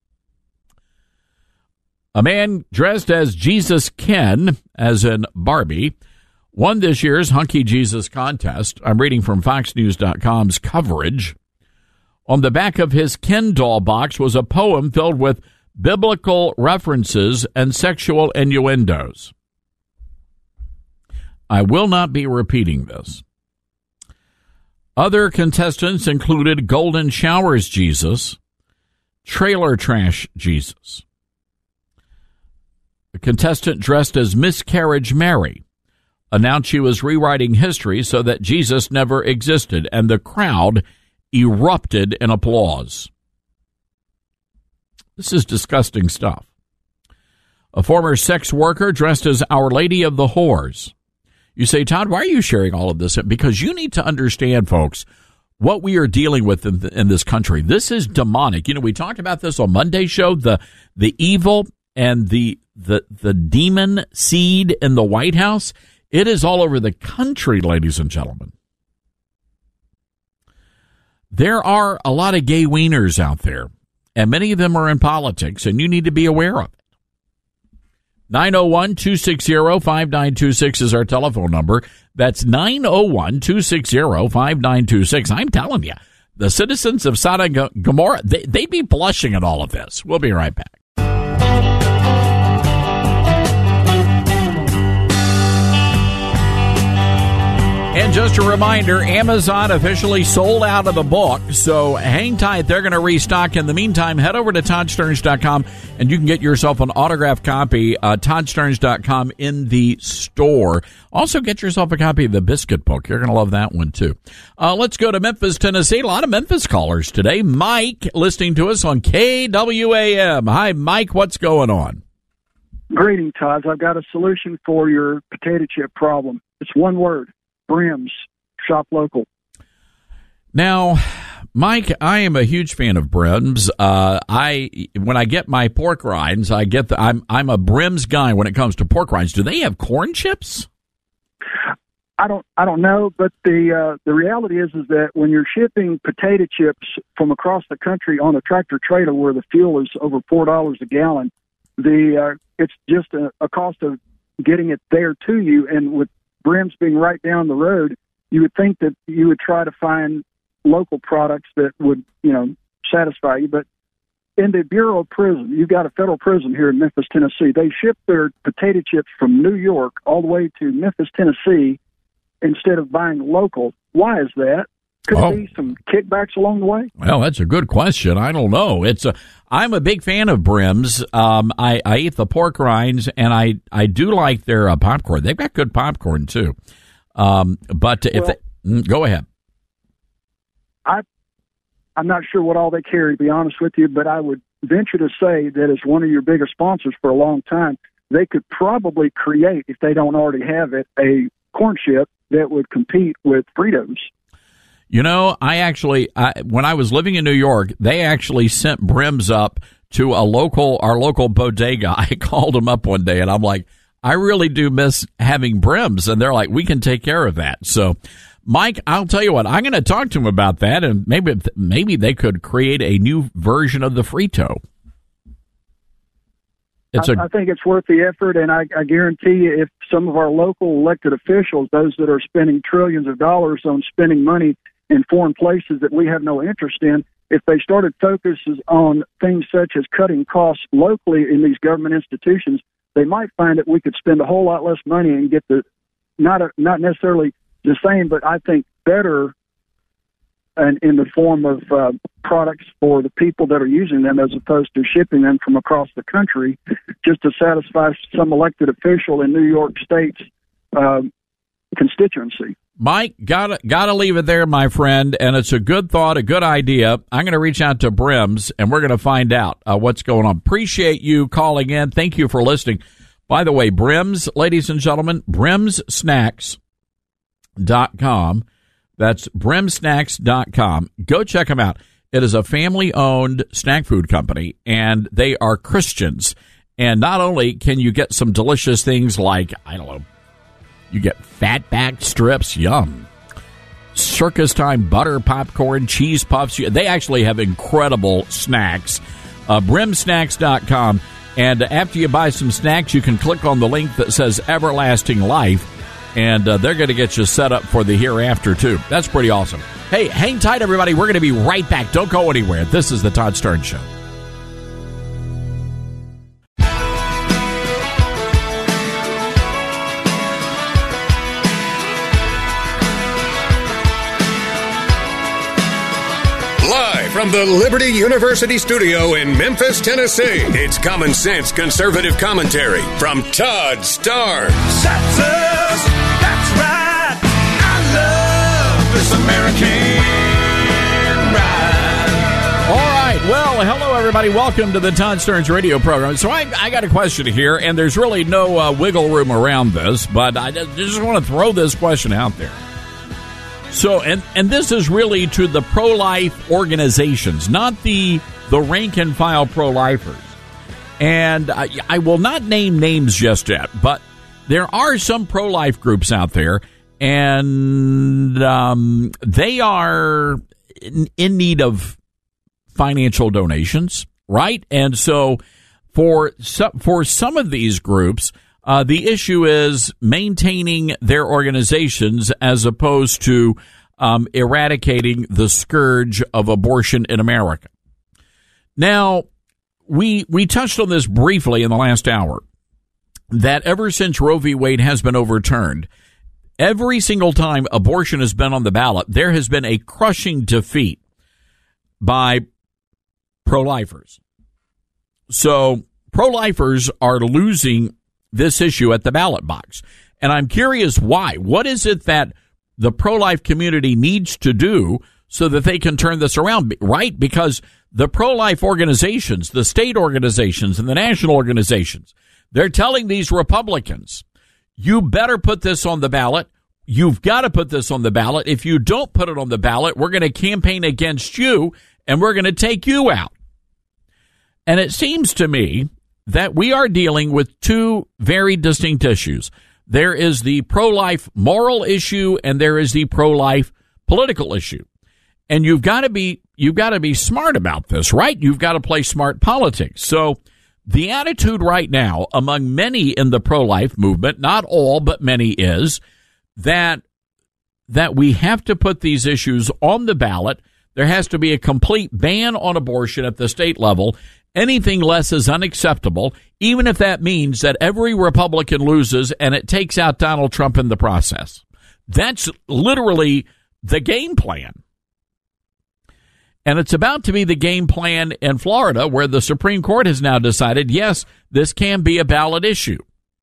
A man dressed as Jesus Ken, as in Barbie, won this year's Hunky Jesus contest. I'm reading from Fox News dot com's coverage. On the back of his Ken doll box was a poem filled with biblical references and sexual innuendos. I will not be repeating this. Other contestants included Golden Showers Jesus, Trailer Trash Jesus, a contestant dressed as Miscarriage Mary, announced she was rewriting history so that Jesus never existed, and the crowd erupted in applause. This is disgusting stuff. A former sex worker dressed as Our Lady of the Whores. You say, Todd, why are you sharing all of this? Because you need to understand, folks, what we are dealing with in, the, in this country. This is demonic. You know, we talked about this on Monday's show, the the evil and the the the demon seed in the White House. It is all over the country, ladies and gentlemen. There are a lot of gay wieners out there, and many of them are in politics, and you need to be aware of it. nine oh one, two six zero, five nine two six is our telephone number. That's nine oh one, two six zero, five nine two six. I'm telling you, the citizens of Sodom and Gomorrah, they, they'd be blushing at all of this. We'll be right back. And just a reminder, Amazon officially sold out of the book, so hang tight. They're going to restock. In the meantime, head over to Todd Stearns dot com, and you can get yourself an autographed copy, uh, Todd Stearns dot com, in the store. Also, get yourself a copy of the Biscuit Book. You're going to love that one, too. Uh, let's go to Memphis, Tennessee. A lot of Memphis callers today. Mike, listening to us on K W A M. Hi, Mike. What's going on? Greetings, Todd. I've got a solution for your potato chip problem. It's one word. Brims. Shop local. Now, Mike, I am a huge fan of Brims. Uh, I when I get my pork rinds, I get the I'm I'm a Brims guy when it comes to pork rinds. Do they have corn chips? I don't I don't know, but the uh, the reality is is that when you're shipping potato chips from across the country on a tractor trailer where the fuel is over four dollars a gallon, the uh, it's just a, a cost of getting it there to you, and with Brims being right down the road, you would think that you would try to find local products that would, you know, satisfy you. But in the Bureau of Prison, you've got a federal prison here in Memphis, Tennessee. They ship their potato chips from New York all the way to Memphis, Tennessee, instead of buying local. Why is that? Could oh. there be some kickbacks along the way? Well, that's a good question. I don't know. It's a, I'm a big fan of Brims. Um, I, I eat the pork rinds, and I, I do like their uh, popcorn. They've got good popcorn, too. Um, but if well, they, go ahead. I, I'm not sure what all they carry, to be honest with you, but I would venture to say that as one of your bigger sponsors for a long time, they could probably create, if they don't already have it, a corn chip that would compete with Fritos. You know, I actually, I, when I was living in New York, they actually sent Brims up to a local, our local bodega. I called them up one day, and I'm like, I really do miss having Brims. And they're like, we can take care of that. So, Mike, I'll tell you what, I'm going to talk to them about that, and maybe maybe they could create a new version of the Frito. It's I, a, I think it's worth the effort, and I, I guarantee you if some of our local elected officials, those that are spending trillions of dollars on spending money in foreign places that we have no interest in, if they started focuses on things such as cutting costs locally in these government institutions, they might find that we could spend a whole lot less money and get the not a, not necessarily the same, but I think better and in the form of uh, products for the people that are using them, as opposed to shipping them from across the country just to satisfy some elected official in New York State's uh, constituency. Mike, gotta gotta leave it there, my friend, and it's a good thought, a good idea. I'm going to reach out to Brims, and we're going to find out uh, what's going on. Appreciate you calling in. Thank you for listening. By the way, Brims, ladies and gentlemen, brims snacks dot com. That's brims snacks dot com. Go check them out. It is a family-owned snack food company, and they are Christians. And not only can you get some delicious things like, I don't know, you get fatback strips, yum. Circus time butter popcorn, cheese puffs. They actually have incredible snacks. Uh, brims snacks dot com. And after you buy some snacks, you can click on the link that says Everlasting Life, and uh, they're going to get you set up for the hereafter, too. That's pretty awesome. Hey, hang tight, everybody. We're going to be right back. Don't go anywhere. This is the Todd Stearns Show. From the Liberty University studio in Memphis, Tennessee, it's Common Sense Conservative Commentary from Todd Stearns. That's us. this American ride. All right. Well, hello, everybody. Welcome to the Todd Stearns radio program. So I, I got a question here, and there's really no uh, wiggle room around this, but I just want to throw this question out there. So, and, and this is really to the pro-life organizations, not the the rank-and-file pro-lifers. And I, I will not name names just yet, but there are some pro-life groups out there, and um, they are in, in need of financial donations, right? And so for some, for some of these groups, uh, the issue is maintaining their organizations as opposed to um, eradicating the scourge of abortion in America. Now, we we touched on this briefly in the last hour, that ever since Roe v. Wade has been overturned, every single time abortion has been on the ballot, there has been a crushing defeat by pro-lifers. So pro-lifers are losing this issue at the ballot box. And I'm curious why. What is it that the pro-life community needs to do so that they can turn this around, right? Because the pro-life organizations, the state organizations, and the national organizations, they're telling these Republicans, you better put this on the ballot. You've got to put this on the ballot. If you don't put it on the ballot, we're going to campaign against you, and we're going to take you out. And it seems to me that we are dealing with two very distinct issues. There is the pro-life moral issue, and there is the pro-life political issue. And you've got to be you've got to be smart about this, right? You've got to play smart politics. So the attitude right now among many in the pro-life movement, not all, but many, is that that we have to put these issues on the ballot. There has to be a complete ban on abortion at the state level. Anything less is unacceptable, even if that means that every Republican loses and it takes out Donald Trump in the process. That's literally the game plan. And it's about to be the game plan in Florida, where the Supreme Court has now decided, yes, this can be a ballot issue.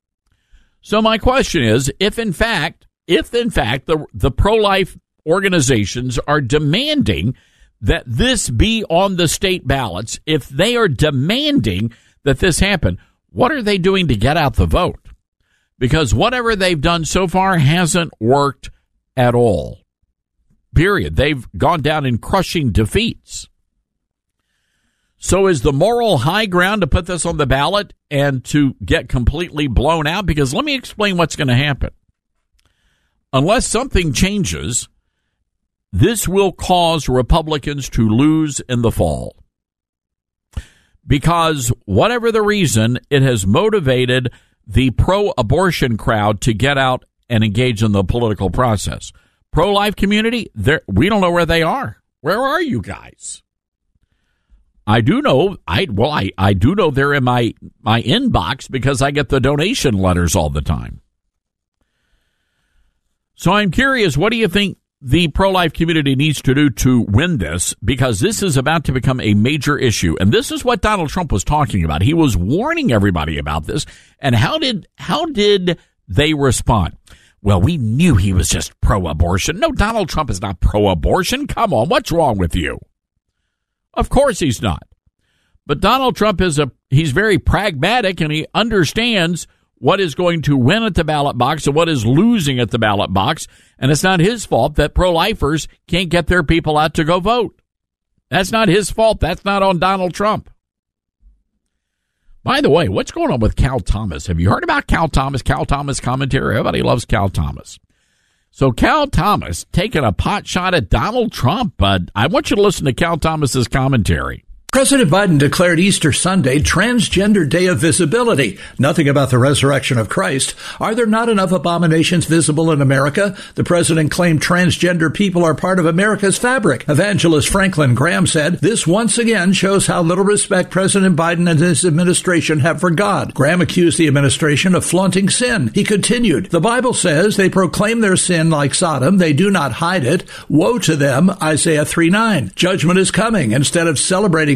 So my question is, if in fact, if in fact the, the pro-life organizations are demanding that this be on the state ballots, if they are demanding that this happen, what are they doing to get out the vote? Because whatever they've done so far hasn't worked at all. Period. They've gone down in crushing defeats. So is the moral high ground to put this on the ballot and to get completely blown out? Because let me explain what's going to happen. Unless something changes, this will cause Republicans to lose in the fall. Because whatever the reason, it has motivated the pro-abortion crowd to get out and engage in the political process. Pro-life community, we don't know where they are. Where are you guys? I do know, I well, I, I do know they're in my, my inbox because I get the donation letters all the time. So I'm curious, what do you think the pro-life community needs to do to win this? Because this is about to become a major issue. And this is what Donald Trump was talking about. He was warning everybody about this. And how did how did they respond? Well, we knew he was just pro-abortion. No, Donald Trump is not pro-abortion. Come on, what's wrong with you? Of course he's not. But Donald Trump is a he's very pragmatic, and he understands what is going to win at the ballot box and what is losing at the ballot box. And it's not his fault that pro-lifers can't get their people out to go vote. That's not his fault. That's not on Donald Trump. By the way, what's going on with Cal Thomas? Have you heard about Cal Thomas? Cal Thomas commentary? Everybody loves Cal Thomas. So Cal Thomas taking a pot shot at Donald Trump. But I want you to listen to Cal Thomas's commentary. President Biden declared Easter Sunday Transgender Day of Visibility. Nothing about the resurrection of Christ. Are there not enough abominations visible in America? The president claimed transgender people are part of America's fabric. Evangelist Franklin Graham said, this once again shows how little respect President Biden and his administration have for God. Graham accused the administration of flaunting sin. He continued, the Bible says they proclaim their sin like Sodom. They do not hide it. Woe to them, Isaiah three nine. Judgment is coming. Instead of celebrating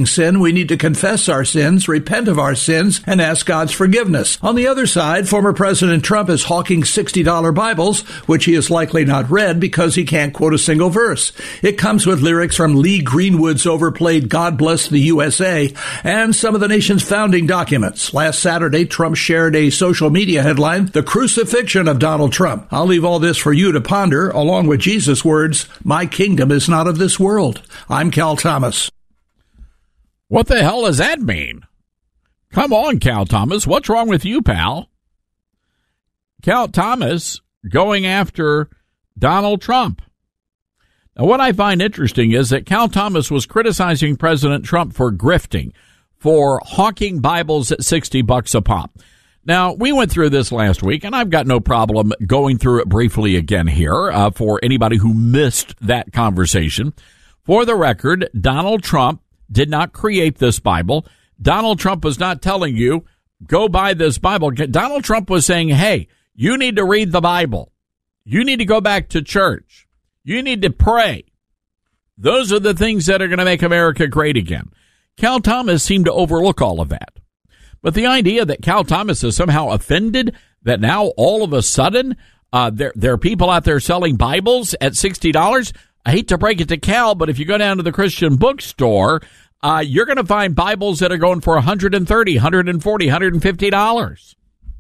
committing sin, we need to confess our sins, repent of our sins, and ask God's forgiveness. On the other side, former President Trump is hawking sixty dollar Bibles, which he has likely not read because he can't quote a single verse. It comes with lyrics from Lee Greenwood's overplayed God Bless the U S A and some of the nation's founding documents. Last Saturday, Trump shared a social media headline, The Crucifixion of Donald Trump. I'll leave all this for you to ponder, along with Jesus' words, My kingdom is not of this world. I'm Cal Thomas. What the hell does that mean? Come on, Cal Thomas. What's wrong with you, pal? Cal Thomas going after Donald Trump. Now, what I find interesting is that Cal Thomas was criticizing President Trump for grifting, for hawking Bibles at sixty bucks a pop. Now, we went through this last week, and I've got no problem going through it briefly again here uh, for anybody who missed that conversation. For the record, Donald Trump did not create this Bible. Donald Trump was not telling you, go buy this Bible. Donald Trump was saying, hey, you need to read the Bible. You need to go back to church. You need to pray. Those are the things that are going to make America great again. Cal Thomas seemed to overlook all of that. But the idea that Cal Thomas is somehow offended that now all of a sudden uh, there, there are people out there selling Bibles at sixty dollars, I hate to break it to Cal, but if you go down to the Christian bookstore, uh, you're going to find Bibles that are going for one hundred thirty dollars, one hundred forty dollars, one hundred fifty dollars.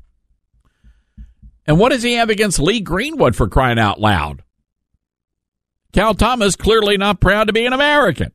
And what does he have against Lee Greenwood, for crying out loud? Cal Thomas clearly not proud to be an American.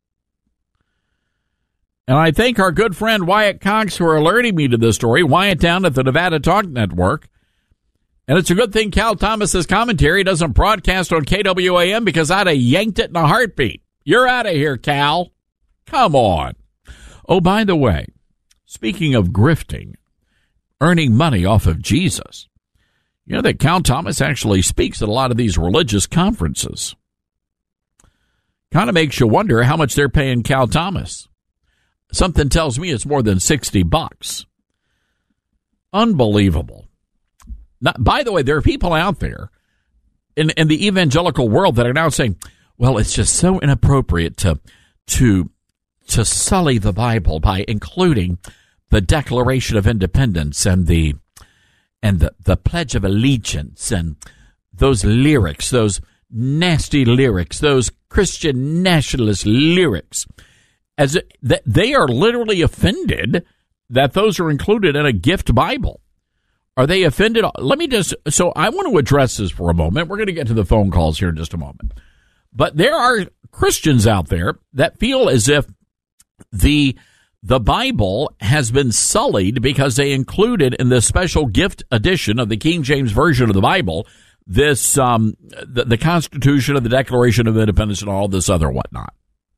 And I thank our good friend Wyatt Cox for alerting me to this story. Wyatt down at the Nevada Talk Network. And it's a good thing Cal Thomas's commentary doesn't broadcast on K W A M because I'd have yanked it in a heartbeat. You're out of here, Cal. Come on. Oh, by the way, speaking of grifting, earning money off of Jesus, you know that Cal Thomas actually speaks at a lot of these religious conferences. Kind of makes you wonder how much they're paying Cal Thomas. Something tells me it's more than sixty bucks. Unbelievable. Now, by the way, there are people out there in, in the evangelical world that are now saying, well, it's just so inappropriate to to to sully the Bible by including the Declaration of Independence and the and the, the Pledge of Allegiance and those lyrics, those nasty lyrics, those Christian nationalist lyrics. As it, that they are literally offended that those are included in a gift Bible. Are they offended? Let me just, so I want to address this for a moment. We're going to get to the phone calls here in just a moment. But there are Christians out there that feel as if the the Bible has been sullied because they included in the special gift edition of the King James Version of the Bible this um, the, the Constitution and the Declaration of Independence and all this other whatnot.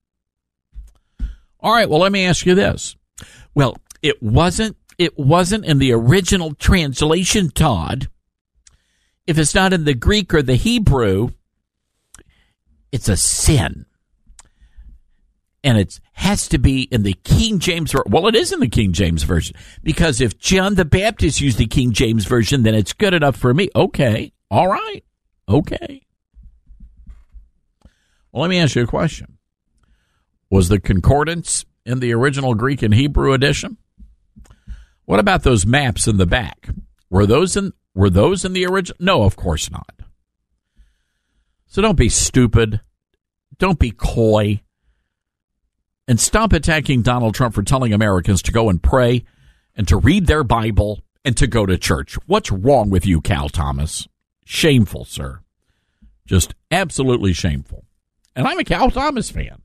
All right, well, let me ask you this. Well, it wasn't it wasn't in the original translation, Todd. If it's not in the Greek or the Hebrew, it's a sin. And it has to be in the King James Version. Well, it is in the King James Version. Because if John the Baptist used the King James Version, then it's good enough for me. Okay, all right, okay. Well, let me ask you a question. Was the concordance in the original Greek and Hebrew edition? What about those maps in the back? Were those in were those in the original? No, of course not. So don't be stupid. Don't be coy. And stop attacking Donald Trump for telling Americans to go and pray and to read their Bible and to go to church. What's wrong with you, Cal Thomas? Shameful, sir. Just absolutely shameful. And I'm a Cal Thomas fan.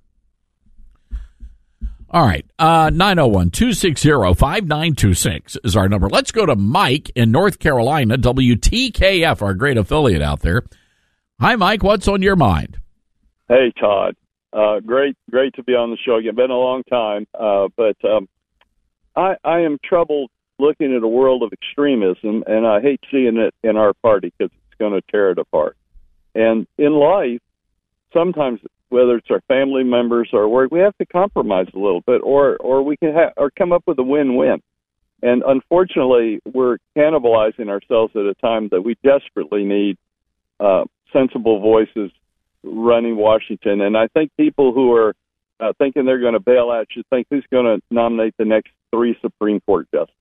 All right, uh, nine oh one, two six zero, five nine two six is our number. Let's go to Mike in North Carolina, W T K F, our great affiliate out there. Hi, Mike. What's on your mind? Hey, Todd. Uh, great, great to be on the show. It's been a long time, uh, but um, I, I am troubled looking at a world of extremism, and I hate seeing it in our party because it's going to tear it apart. And in life, sometimes, whether it's our family members or work, we have to compromise a little bit, or or we can ha- or come up with a win-win. And unfortunately, we're cannibalizing ourselves at a time that we desperately need uh, sensible voices running Washington. And I think people who are uh, thinking they're going to bail out should think who's going to nominate the next three Supreme Court justices,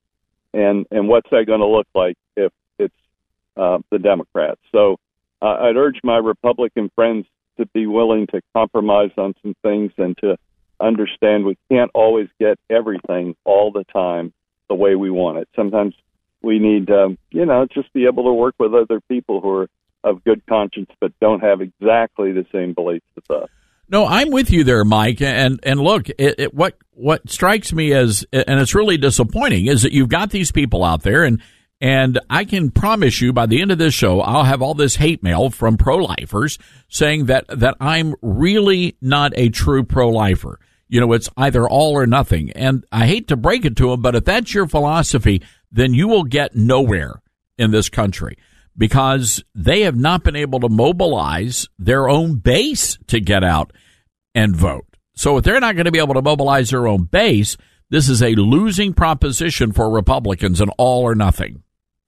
and and what's that going to look like if it's uh, the Democrats. So uh, I'd urge my Republican friends to be willing to compromise on some things and to understand we can't always get everything all the time the way we want it. Sometimes we need, um, you know, just be able to work with other people who are of good conscience but don't have exactly the same beliefs as us. No, I'm with you there, Mike. And and look, it, it, what what strikes me as, and it's really disappointing, is that you've got these people out there, and and I can promise you by the end of this show, I'll have all this hate mail from pro-lifers saying that that I'm really not a true pro-lifer. You know, it's either all or nothing. And I hate to break it to them, but if that's your philosophy, then you will get nowhere in this country, because they have not been able to mobilize their own base to get out and vote. So if they're not going to be able to mobilize their own base, this is a losing proposition for Republicans, an all or nothing.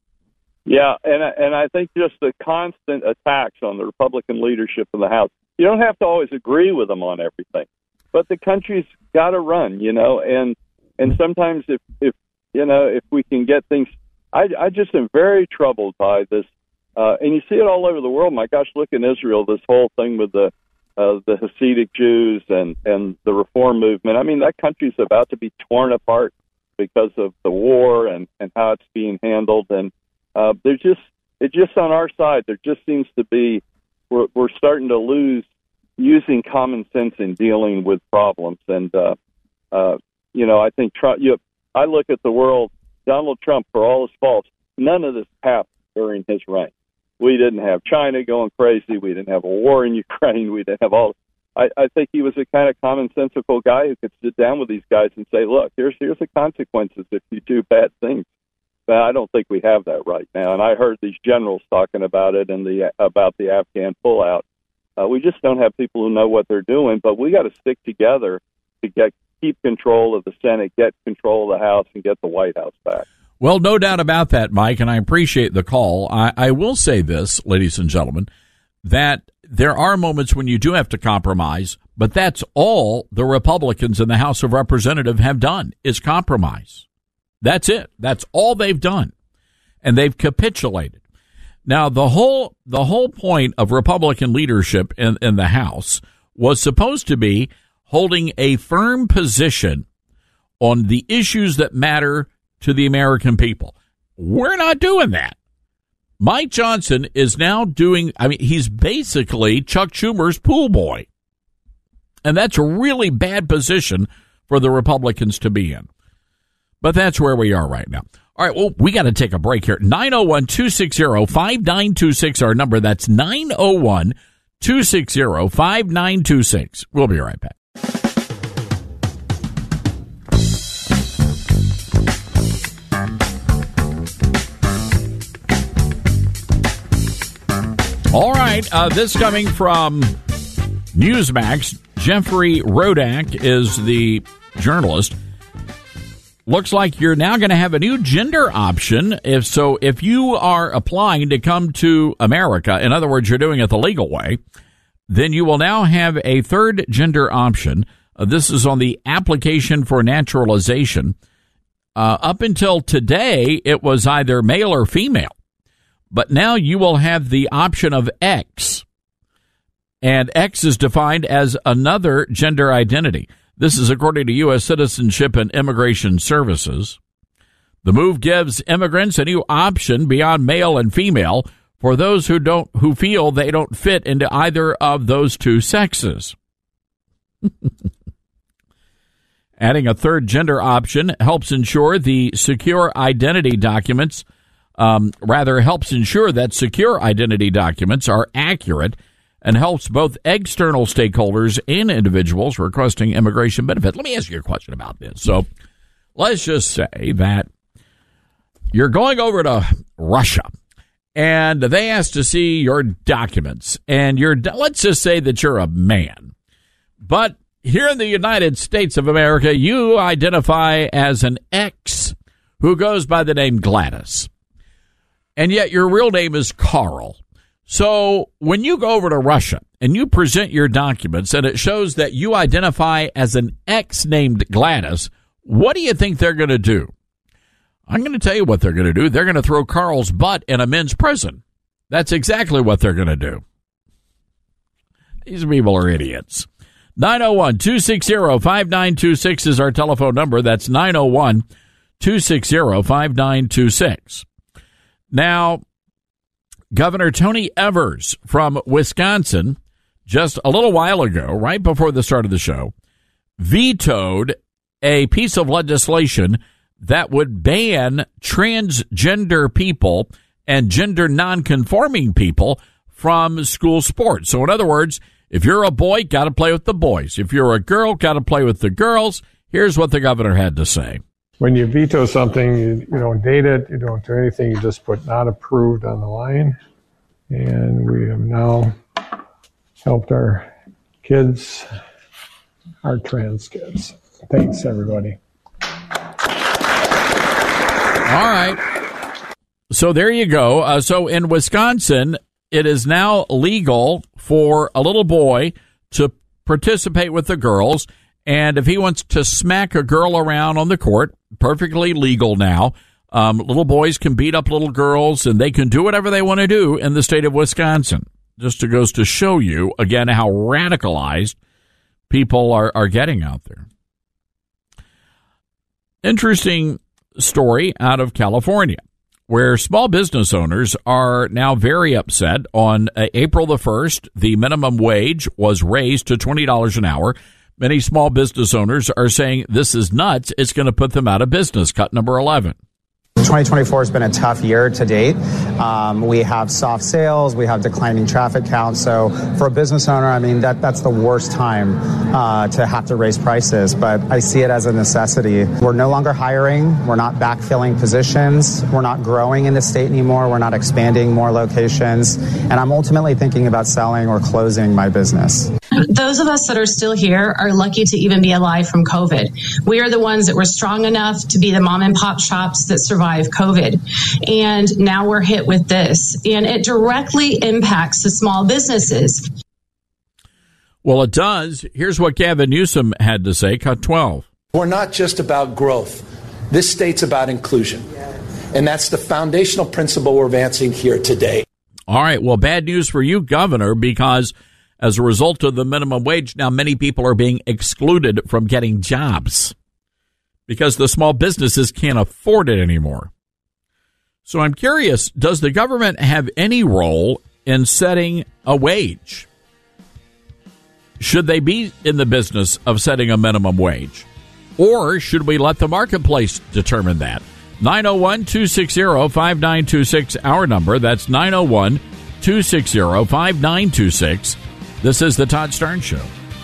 Yeah, and and I think just the constant attacks on the Republican leadership in the House, you don't have to always agree with them on everything, but the country's got to run, you know, and and sometimes if, if you know, if we can get things, I, I just am very troubled by this, uh, and you see it all over the world. My gosh, look in Israel, this whole thing with the uh, the Hasidic Jews and, and the reform movement. I mean, that country's about to be torn apart because of the war and, and how it's being handled, and Uh, there's just, it's just on our side. There just seems to be, we're, we're starting to lose using common sense in dealing with problems. And, uh, uh, you know, I think Trump, you, I look at the world, Donald Trump, for all his faults, none of this happened during his reign. We didn't have China going crazy. We didn't have a war in Ukraine. We didn't have all, I, I think he was a kind of commonsensical guy who could sit down with these guys and say, look, here's, here's the consequences if you do bad things. But I don't think we have that right now. And I heard these generals talking about it and the about the Afghan pullout. Uh, we just don't have people who know what they're doing. But we got to stick together to get keep control of the Senate, get control of the House, and get the White House back. Well, no doubt about that, Mike, and I appreciate the call. I, I will say this, ladies and gentlemen, that there are moments when you do have to compromise, but that's all the Republicans in the House of Representatives have done is compromise. That's it. That's all they've done. And they've capitulated. Now, the whole the whole point of Republican leadership in, in the House was supposed to be holding a firm position on the issues that matter to the American people. We're not doing that. Mike Johnson is now doing, I mean, he's basically Chuck Schumer's pool boy. And that's a really bad position for the Republicans to be in. But that's where we are right now. All right, well, we got to take a break here. nine oh one, two six zero, five nine two six, our number. That's nine oh one, two six zero, five nine two six. We'll be right back. All right, uh, this coming from Newsmax. Jeffrey Rodak is the journalist. Looks like you're now going to have a new gender option. If so, if you are applying to come to America, in other words, you're doing it the legal way, then you will now have a third gender option. Uh, this is on the application for naturalization. Uh, up until today, it was either male or female. But now you will have the option of X. And X is defined as another gender identity. This is according to U S Citizenship and Immigration Services. The move gives immigrants a new option beyond male and female for those who don't who feel they don't fit into either of those two sexes. Adding a third gender option helps ensure the secure identity documents, um, rather helps ensure that secure identity documents are accurate and helps both external stakeholders and individuals requesting immigration benefits. Let me ask you a question about this. So let's just say that you're going over to Russia and they ask to see your documents, and you're, let's just say that you're a man. But here in the United States of America, you identify as an X who goes by the name Gladys. And yet your real name is Carl. So when you go over to Russia and you present your documents and it shows that you identify as an ex named Gladys, what do you think they're going to do? I'm going to tell you what they're going to do. They're going to throw Carl's butt in a men's prison. That's exactly what they're going to do. These people are idiots. nine oh one, two six zero, five nine two six is our telephone number. That's nine oh one, two six zero, five nine two six. Now, Governor Tony Evers from Wisconsin, just a little while ago, right before the start of the show, vetoed a piece of legislation that would ban transgender people and gender nonconforming people from school sports. So in other words, if you're a boy, got to play with the boys. If you're a girl, got to play with the girls. Here's what the governor had to say. When you veto something, you, you don't date it, you don't do anything, you just put not approved on the line. And we have now helped our kids, our trans kids. Thanks, everybody. All right. So there you go. Uh, so in Wisconsin, it is now legal for a little boy to participate with the girls. And if he wants to smack a girl around on the court, perfectly legal now. Um, little boys can beat up little girls, and they can do whatever they want to do in the state of Wisconsin. Just to goes to show you, again, how radicalized people are, are getting out there. Interesting story out of California, where small business owners are now very upset. On uh, April the first, the minimum wage was raised to twenty dollars an hour. Many small business owners are saying this is nuts. It's going to put them out of business. Cut number eleven. twenty twenty-four has been a tough year to date. Um, we have soft sales, we have declining traffic counts. So for a business owner, I mean, that that's the worst time uh, to have to raise prices. But I see it as a necessity. We're no longer hiring. We're not backfilling positions. We're not growing in the state anymore. We're not expanding more locations. And I'm ultimately thinking about selling or closing my business. Those of us that are still here are lucky to even be alive from COVID. We are the ones that were strong enough to be the mom and pop shops that survived COVID. And now we're hit with this. And it directly impacts the small businesses. Well, it does. Here's what Gavin Newsom had to say. Cut twelve. We're not just about growth. This state's about inclusion. And that's the foundational principle we're advancing here today. All right. Well, bad news for you, Governor, because as a result of the minimum wage, now many people are being excluded from getting jobs because the small businesses can't afford it anymore. So I'm curious, does the government have any role in setting a wage? Should they be in the business of setting a minimum wage? Or should we let the marketplace determine that? nine oh one, two six zero, five nine two six, our number. That's nine oh one, two six zero, five nine two six. This is the Todd Starnes Show.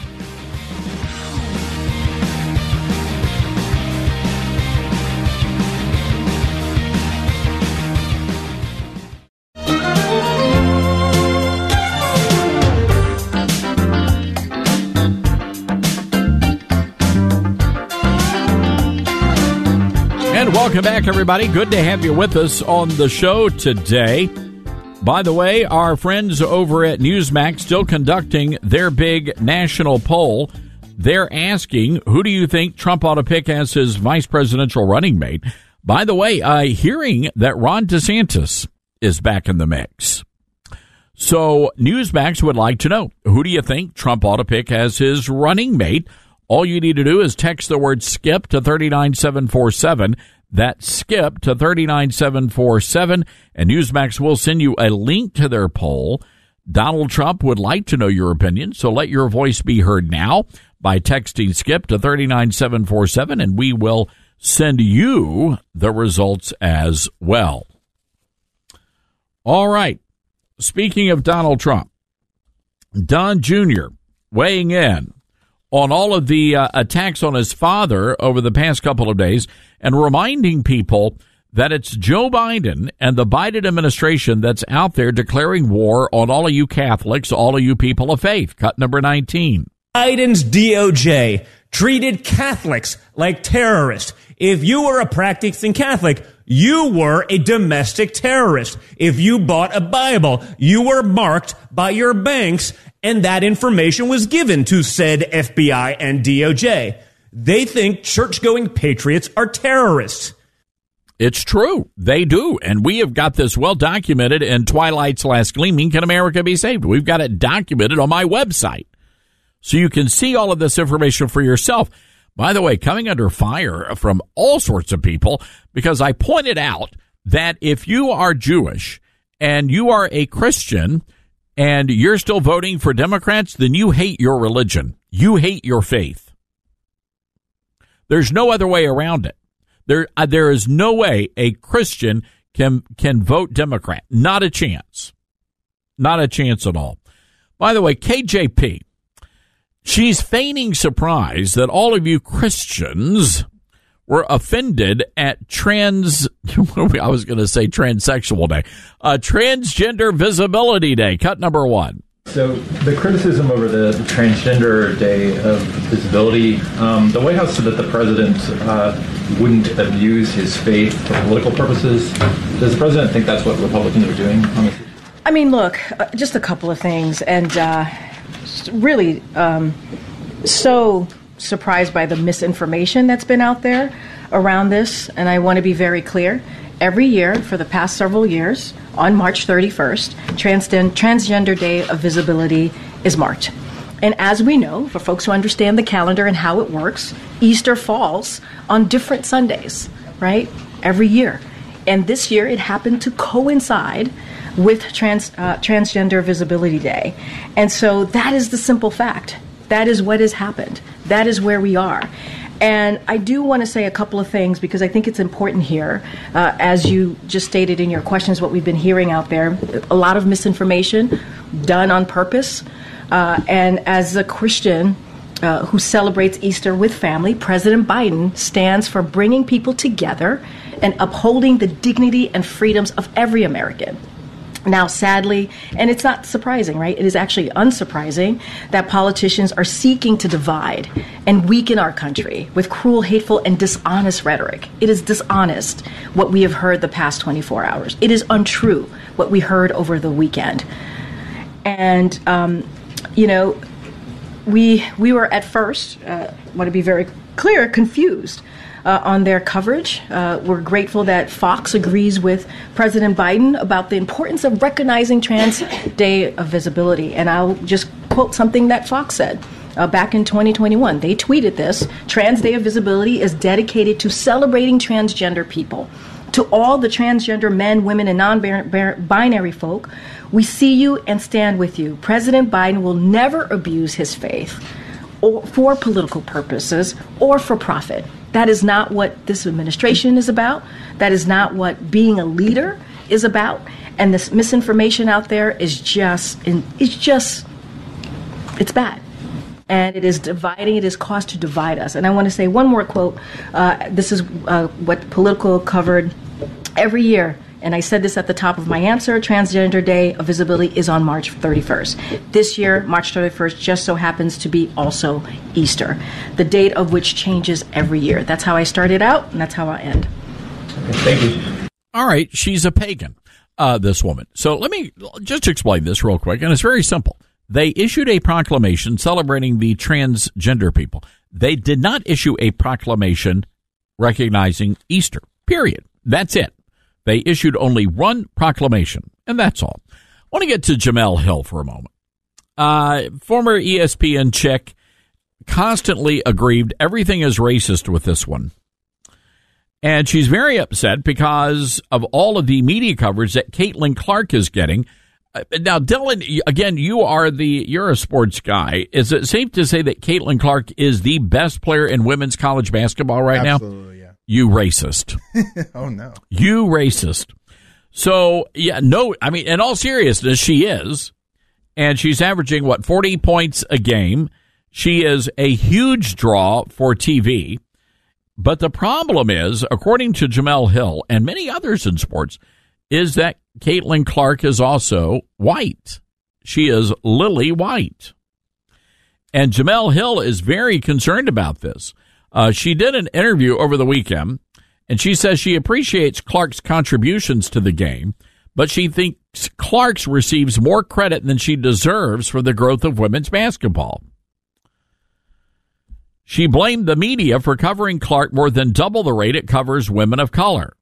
And welcome back, everybody. Good to have you with us on the show today. By the way, our friends over at Newsmax still conducting their big national poll. They're asking, who do you think Trump ought to pick as his vice presidential running mate? By the way, uh, hearing that Ron DeSantis is back in the mix. So Newsmax would like to know, who do you think Trump ought to pick as his running mate? All you need to do is text the word SKIP to three nine seven four seven. That's SKIP to three nine seven four seven, and Newsmax will send you a link to their poll. Donald Trump would like to know your opinion, so let your voice be heard now by texting SKIP to three nine seven four seven, and we will send you the results as well. All right. Speaking of Donald Trump, Don Junior weighing in on all of the uh, attacks on his father over the past couple of days and reminding people that it's Joe Biden and the Biden administration that's out there declaring war on all of you Catholics, all of you people of faith. Cut number nineteen. Biden's D O J treated Catholics like terrorists. If you were a practicing Catholic, you were a domestic terrorist. If you bought a Bible, you were marked by your banks and that information was given to said F B I and D O J. They think church-going patriots are terrorists. It's true. They do. And we have got this well documented in Twilight's Last Gleaming, Can America Be Saved? We've got it documented on my website. So you can see all of this information for yourself. By the way, coming under fire from all sorts of people, because I pointed out that if you are Jewish and you are a Christian and you're still voting for Democrats, then you hate your religion. You hate your faith. There's no other way around it. There, uh, there is no way a Christian can can vote Democrat. Not a chance. Not a chance at all. By the way, K J P, she's feigning surprise that all of you Christians were offended at trans, I was going to say transsexual day, uh, Transgender Visibility Day, cut number one. So the criticism over the Transgender Day of Visibility, um, the White House said that the president uh, wouldn't abuse his faith for political purposes. Does the president think that's what Republicans are doing on this? I mean, look, uh, just a couple of things, and uh, really um, so surprised by the misinformation that's been out there around this, and I want to be very clear. Every year for the past several years, on March thirty-first, Transden- Transgender Day of Visibility is marked. And as we know, for folks who understand the calendar and how it works, Easter falls on different Sundays, right, every year. And this year it happened to coincide with trans, uh, Transgender Visibility Day. And so that is the simple fact. That is what has happened. That is where we are. And I do want to say a couple of things because I think it's important here. Uh, as you just stated in your questions, what we've been hearing out there, a lot of misinformation done on purpose. Uh, and as a Christian uh, who celebrates Easter with family, President Biden stands for bringing people together and upholding the dignity and freedoms of every American. Now, sadly, and it's not surprising, right? It is actually unsurprising that politicians are seeking to divide and weaken our country with cruel, hateful, and dishonest rhetoric. It is dishonest what we have heard the past twenty-four hours. It is untrue what we heard over the weekend. And, um, you know, we we were at first, uh, want to be very clear, confused. Uh, on their coverage. Uh, we're grateful that Fox agrees with President Biden about the importance of recognizing Trans Day of Visibility. And I'll just quote something that Fox said uh, back in twenty twenty-one. They tweeted this: Trans Day of Visibility is dedicated to celebrating transgender people. To all the transgender men, women, and non-binary folk, we see you and stand with you. President Biden will never abuse his faith or for political purposes or for profit. That is not what this administration is about. That is not what being a leader is about. And this misinformation out there is just, it's just, it's bad. And it is dividing, it is caused to divide us. And I want to say one more quote. Uh, this is uh, what Politico covered every year. And I said this at the top of my answer. Transgender Day of Visibility is on March thirty-first. This year, March thirty-first, just so happens to be also Easter, the date of which changes every year. That's how I started out, and that's how I end. Okay, thank you. All right, she's a pagan, uh, this woman. So let me just explain this real quick, and it's very simple. They issued a proclamation celebrating the transgender people. They did not issue a proclamation recognizing Easter, period. That's it. They issued only one proclamation, and that's all. I want to get to Jemele Hill for a moment. Uh, former E S P N chick, constantly aggrieved. Everything is racist with this one. And she's very upset because of all of the media coverage that Caitlin Clark is getting. Uh, now, Dylan, again, you are the, you're a sports guy. Is it safe to say that Caitlin Clark is the best player in women's college basketball right now? Absolutely, yeah. You racist. Oh, no. You racist. So, yeah, no, I mean, in all seriousness, she is. And she's averaging, what, forty points a game. She is a huge draw for T V. But the problem is, according to Jemele Hill and many others in sports, is that Caitlin Clark is also white. She is lily white. And Jemele Hill is very concerned about this. Uh, she did an interview over the weekend, and she says she appreciates Clark's contributions to the game, but she think Clark receives more credit than she deserves for the growth of women's basketball. She blamed the media for covering Clark more than double the rate it covers women of color.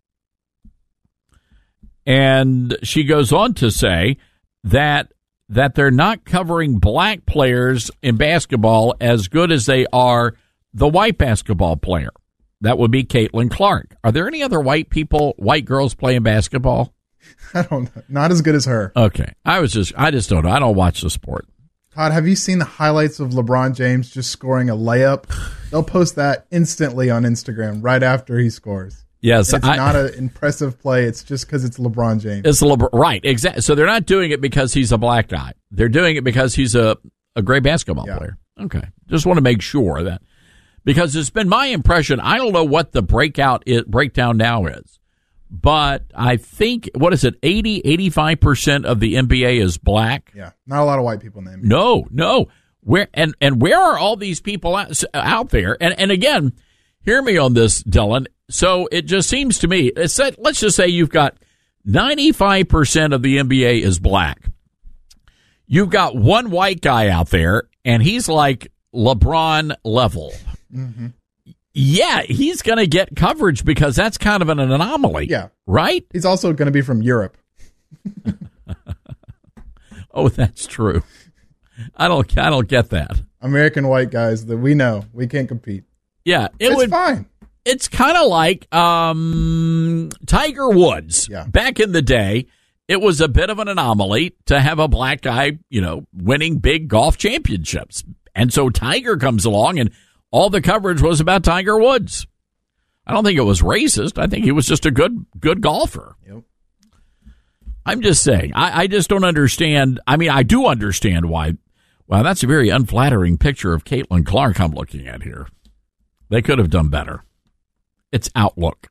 And she goes on to say that that they're not covering black players in basketball as good as they are the white basketball player. That would be Caitlin Clark. Are there any other white people, white girls playing basketball? I don't know. Not as good as her. Okay. I was just, I just don't know. I don't watch the sport. Todd, have you seen the highlights of LeBron James just scoring a layup? They'll post that instantly on Instagram right after he scores. Yes. It's I, not an impressive play. It's just because it's LeBron James. It's LeBron. Right. Exactly. So they're not doing it because he's a black guy. They're doing it because he's a, a great basketball yeah. player. Okay. Just want to make sure that, because it's been my impression, I don't know what the breakout is, breakdown now is, but I think, what is it, eighty, eighty-five percent of the N B A is black? Yeah, not a lot of white people in the N B A. No, no. Where and, and where are all these people out, out there? And and again, hear me on this, Dylan. So it just seems to me, it's that, let's just say you've got ninety-five percent of the N B A is black. You've got one white guy out there, and he's like LeBron level. Mm-hmm. Yeah, he's going to get coverage because that's kind of an anomaly. Yeah. Right? He's also going to be from Europe. Oh, that's true. I don't I don't get that. American white guys that we know, we can't compete. Yeah, it it's would, fine. It's kind of like um, Tiger Woods. Yeah. Back in the day, it was a bit of an anomaly to have a black guy, you know, winning big golf championships. And so Tiger comes along and all the coverage was about Tiger Woods. I don't think it was racist. I think he was just a good good golfer. Yep. I'm just saying. I, I just don't understand. I mean, I do understand why. Wow, that's a very unflattering picture of Caitlin Clark I'm looking at here. They could have done better. It's Outlook.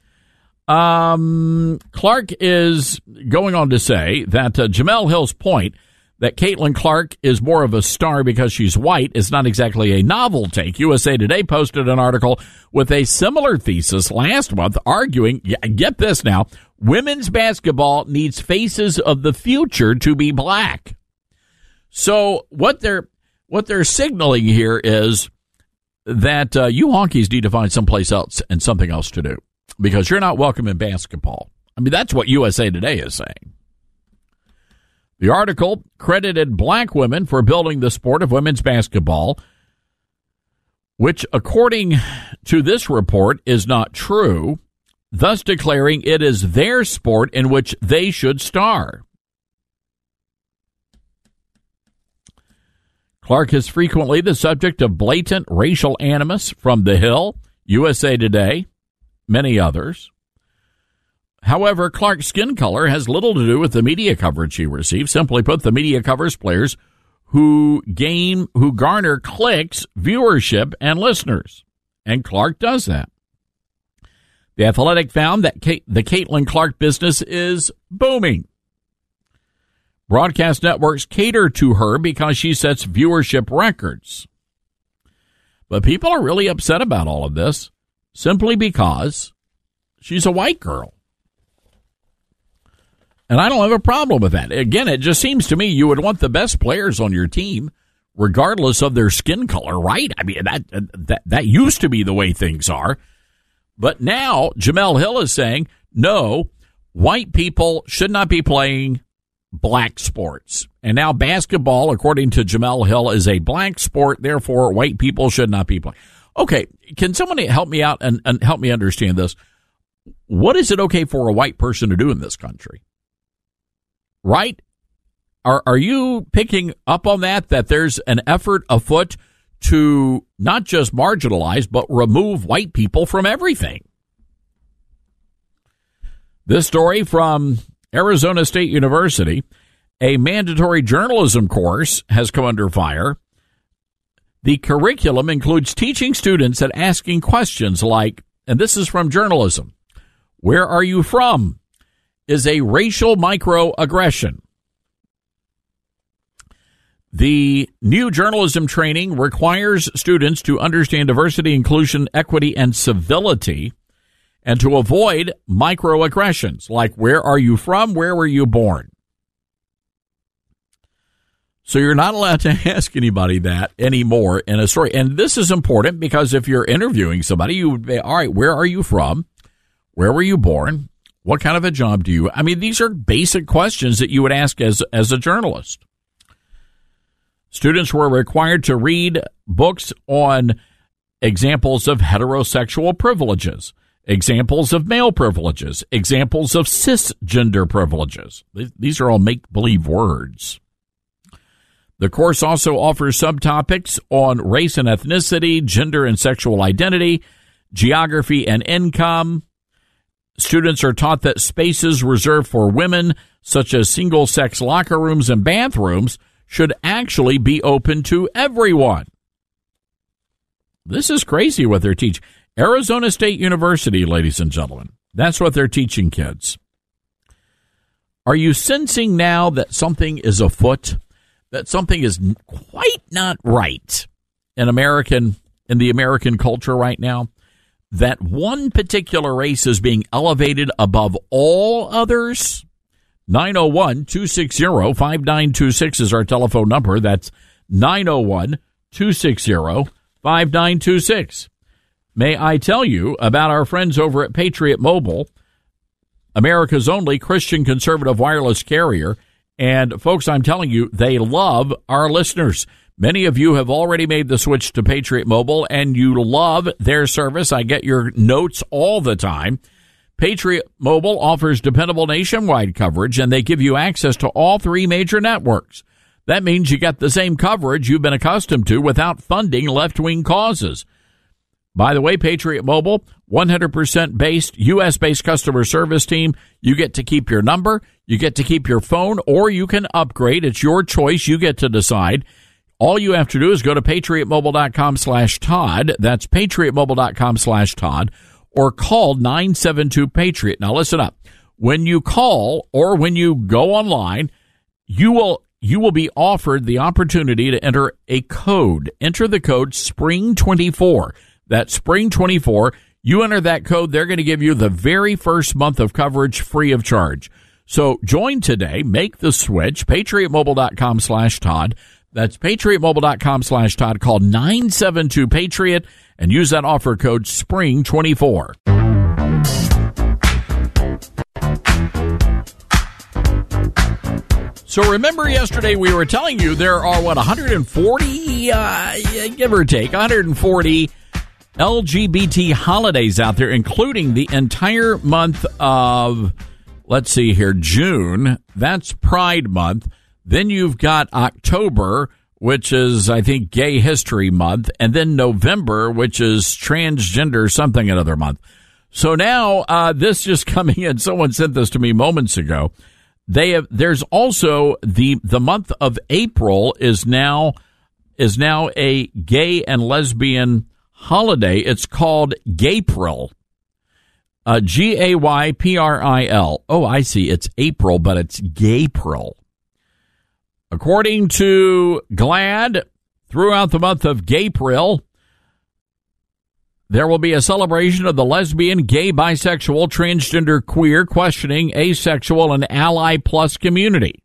Um, Clark is going on to say that uh, Jemele Hill's point that Caitlin Clark is more of a star because she's white is not exactly a novel take. U S A Today posted an article with a similar thesis last month arguing, yeah, get this now, women's basketball needs faces of the future to be black. So what they're what they're signaling here is that uh, you honkies need to find someplace else and something else to do because you're not welcome in basketball. I mean, that's what U S A Today is saying. The article credited black women for building the sport of women's basketball, which, according to this report, is not true, thus declaring it is their sport in which they should star. Clark is frequently the subject of blatant racial animus from The Hill, U S A Today, many others. However, Clark's skin color has little to do with the media coverage she receives. Simply put, the media covers players who gain, who garner clicks, viewership, and listeners. And Clark does that. The Athletic found that Kate, the Caitlin Clark business is booming. Broadcast networks cater to her because she sets viewership records. But people are really upset about all of this simply because she's a white girl. And I don't have a problem with that. Again, it just seems to me you would want the best players on your team, regardless of their skin color, right? I mean, that that that used to be the way things are. But now Jemele Hill is saying, no, white people should not be playing black sports. And now basketball, according to Jemele Hill, is a black sport. Therefore, white people should not be playing. Okay, can someone help me out and, and help me understand this? What is it okay for a white person to do in this country? Right? Are are you picking up on that, that there's an effort afoot to not just marginalize, but remove white people from everything? This story from Arizona State University, a mandatory journalism course has come under fire. The curriculum includes teaching students and asking questions like, and this is from journalism, where are you from? Is a racial microaggression. The new journalism training requires students to understand diversity, inclusion, equity, and civility, and to avoid microaggressions like where are you from, where were you born. So you're not allowed to ask anybody that anymore in a story. And this is important because if you're interviewing somebody, you would be, all right, where are you from? Where were you born? What kind of a job do you? I mean, these are basic questions that you would ask as, as a journalist. Students were required to read books on examples of heterosexual privileges, examples of male privileges, examples of cisgender privileges. These are all make-believe words. The course also offers subtopics on race and ethnicity, gender and sexual identity, geography and income. Students are taught that spaces reserved for women, such as single-sex locker rooms and bathrooms, should actually be open to everyone. This is crazy what they're teaching. Arizona State University, ladies and gentlemen. That's what they're teaching kids. Are you sensing now that something is afoot? That something is quite not right in American in the American culture right now, that one particular race is being elevated above all others? nine oh one, two six zero, five nine two six is our telephone number. That's nine oh one, two six zero, five nine two six. May I tell you about our friends over at Patriot Mobile, America's only Christian conservative wireless carrier. And, folks, I'm telling you, they love our listeners. Many of you have already made the switch to Patriot Mobile, and you love their service. I get your notes all the time. Patriot Mobile offers dependable nationwide coverage, and they give you access to all three major networks. That means you get the same coverage you've been accustomed to without funding left-wing causes. By the way, Patriot Mobile, one hundred percent based, U S-based customer service team. You get to keep your number, you get to keep your phone, or you can upgrade. It's your choice. You get to decide. All you have to do is go to patriotmobile.com slash Todd. That's patriotmobile.com slash Todd, or call nine seven two Patriot. Now, listen up. When you call or when you go online, you will you will be offered the opportunity to enter a code. Enter the code spring twenty-four. That's spring twenty-four. You enter that code, they're going to give you the very first month of coverage free of charge. So join today. Make the switch. patriotmobile.com slash Todd. That's patriotmobile.com slash Todd. Call nine seven two Patriot and use that offer code spring twenty-four. So remember yesterday we were telling you there are, what, one hundred forty, uh, give or take, one hundred forty L G B T holidays out there, including the entire month of, let's see here, June. That's Pride Month. Then you've got October, which is, I think, Gay History Month. And then November, which is Transgender something another month. So now uh, this just coming in. Someone sent this to me moments ago. They have. There's also the the month of April is now is now a gay and lesbian holiday. It's called Gaypril. Uh, G A Y P R I L. Oh, I see. It's April, but it's Gaypril. According to GLAAD, throughout the month of Gaypril, there will be a celebration of the lesbian, gay, bisexual, transgender, queer, questioning, asexual, and ally plus community.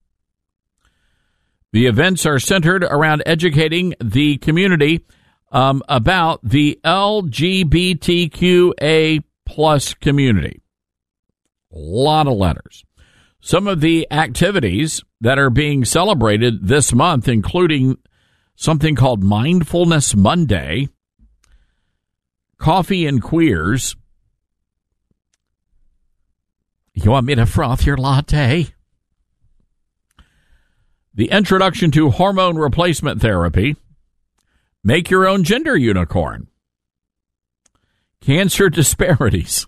The events are centered around educating the community um, about the L G B T Q A plus community. A lot of letters. Some of the activities that are being celebrated this month, including something called Mindfulness Monday, Coffee and Queers. You want me to froth your latte? The introduction to hormone replacement therapy. Make your own gender unicorn. Cancer disparities.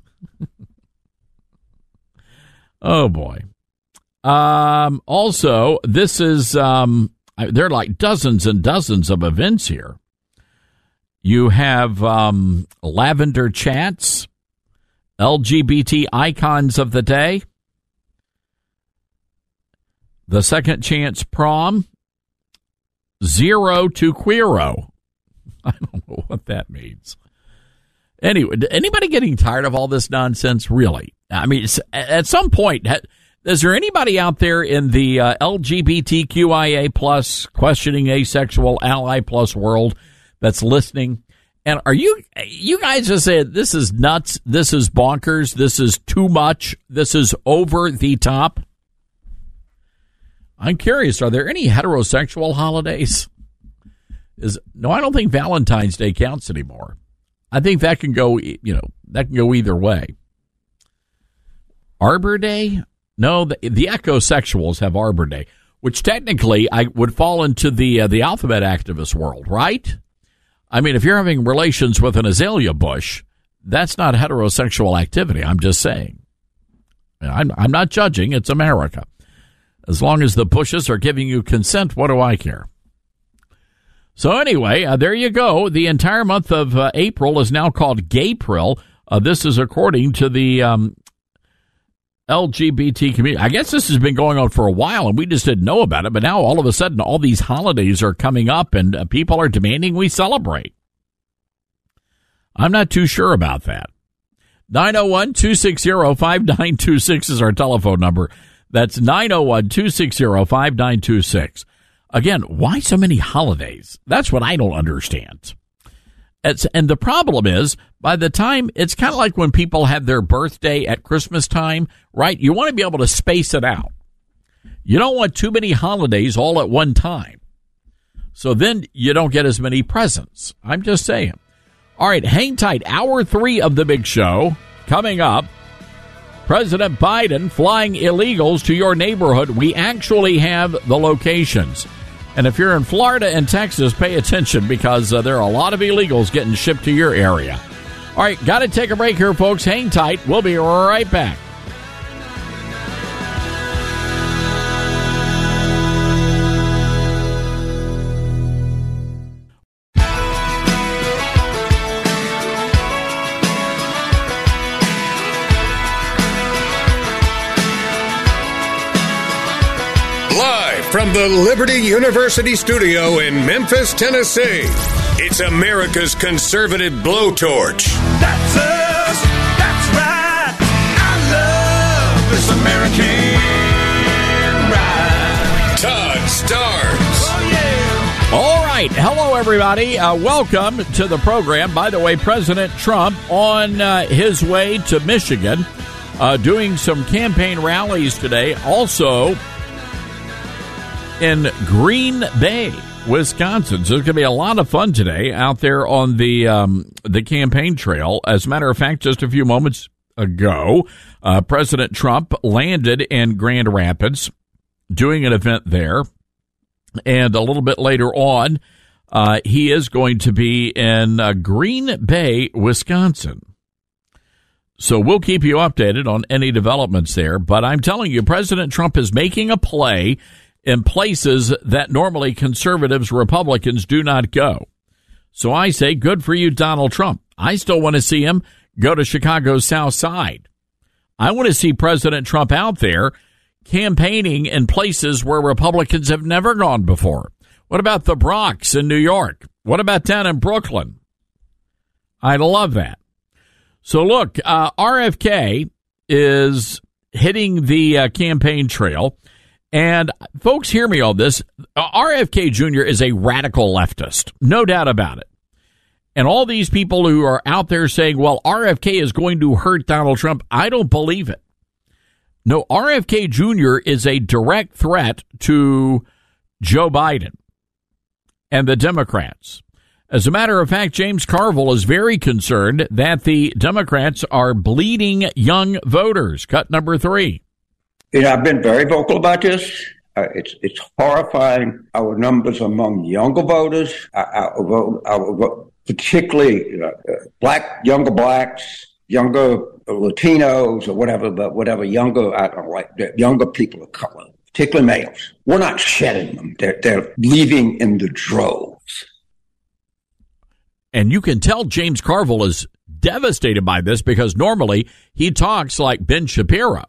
Oh, boy. Um, also, this is, um, there are like dozens and dozens of events here. You have um, lavender chats, L G B T icons of the day, the second chance prom, zero to queero. I don't know what that means. Anyway, anybody getting tired of all this nonsense? Really? I mean, at some point, Is there anybody out there in the uh, L G B T Q I A plus questioning asexual ally plus world that's listening? And are you you guys just saying this is nuts, this is bonkers, this is too much, this is over the top? I'm curious, are there any heterosexual holidays? Is no, I don't think Valentine's Day counts anymore. I think that can go, you know, that can go either way. Arbor Day? No, the, the ecosexuals have Arbor Day, which technically I would fall into the uh, the alphabet activist world, right? I mean, if you're having relations with an azalea bush, that's not heterosexual activity. I'm just saying. I'm, I'm not judging. It's America. As long as the bushes are giving you consent, what do I care? So anyway, uh, there you go. The entire month of uh, April is now called Gaypril. Uh, this is according to the um, L G B T community. I guess this has been going on for a while, and we just didn't know about it. But now all of a sudden, all these holidays are coming up, and uh, people are demanding we celebrate. I'm not too sure about that. nine oh one, two six zero, five nine two six is our telephone number. That's nine oh one, two six zero, five nine two six. Again, why so many holidays? That's what I don't understand. It's, and the problem is, by the time, it's kind of like when people have their birthday at Christmas time, right? You want to be able to space it out. You don't want too many holidays all at one time. So then you don't get as many presents. I'm just saying. All right, hang tight. Hour three of the big show coming up. President Biden flying illegals to your neighborhood. We actually have the locations. And if you're in Florida and Texas, pay attention because uh, there are a lot of illegals getting shipped to your area. All right, got to take a break here, folks. Hang tight. We'll be right back. From the Liberty University studio in Memphis, Tennessee, it's America's conservative blowtorch. That's us. That's right. I love this American ride. Todd Starnes. Oh, yeah. All right. Hello, everybody. Uh, welcome to the program. By the way, President Trump on uh, his way to Michigan, uh, doing some campaign rallies today. Also, in Green Bay, Wisconsin. So it's going to be a lot of fun today out there on the um, the campaign trail. As a matter of fact, just a few moments ago, uh, President Trump landed in Grand Rapids doing an event there. And a little bit later on, uh, he is going to be in uh, Green Bay, Wisconsin. So we'll keep you updated on any developments there. But I'm telling you, President Trump is making a play in places that normally conservatives, Republicans do not go. So I say, good for you, Donald Trump. I still want to see him go to Chicago's South Side. I want to see President Trump out there campaigning in places where Republicans have never gone before. What about the Bronx in New York? What about down in Brooklyn? I'd love that. So look, uh, R F K is hitting the uh, campaign trail. And folks, hear me on this. R F K Junior is a radical leftist, no doubt about it. And all these people who are out there saying, well, R F K is going to hurt Donald Trump, I don't believe it. No, R F K Junior is a direct threat to Joe Biden and the Democrats. As a matter of fact, James Carville is very concerned that the Democrats are bleeding young voters. Cut number three. You know, I've been very vocal about this. Uh, it's it's horrifying, our numbers among younger voters, our, our, our, particularly uh, black, younger blacks, younger Latinos, or whatever, but whatever younger, I don't like younger people of color, particularly males. We're not shedding them; they're they're leaving in the droves. And you can tell James Carville is devastated by this because normally he talks like Ben Shapiro.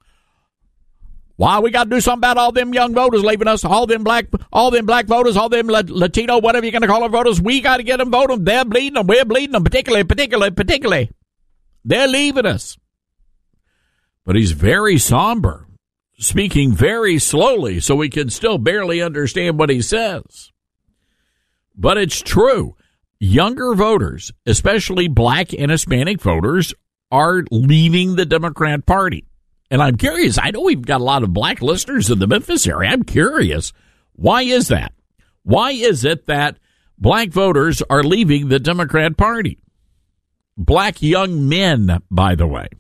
Why we got to do something about all them young voters leaving us, all them black, all them black voters, all them Latino, whatever you're going to call them voters. We got to get them voting. They're bleeding them. We're bleeding them, particularly, particularly, particularly. They're leaving us. But he's very somber. speaking very slowly so we can still barely understand what he says. But it's true. Younger voters, especially black and Hispanic voters, are leaving the Democrat Party. And I'm curious. I know we've got a lot of black listeners in the Memphis area. I'm curious. Why is that? Why is it that black voters are leaving the Democrat Party? Black young men, by the way.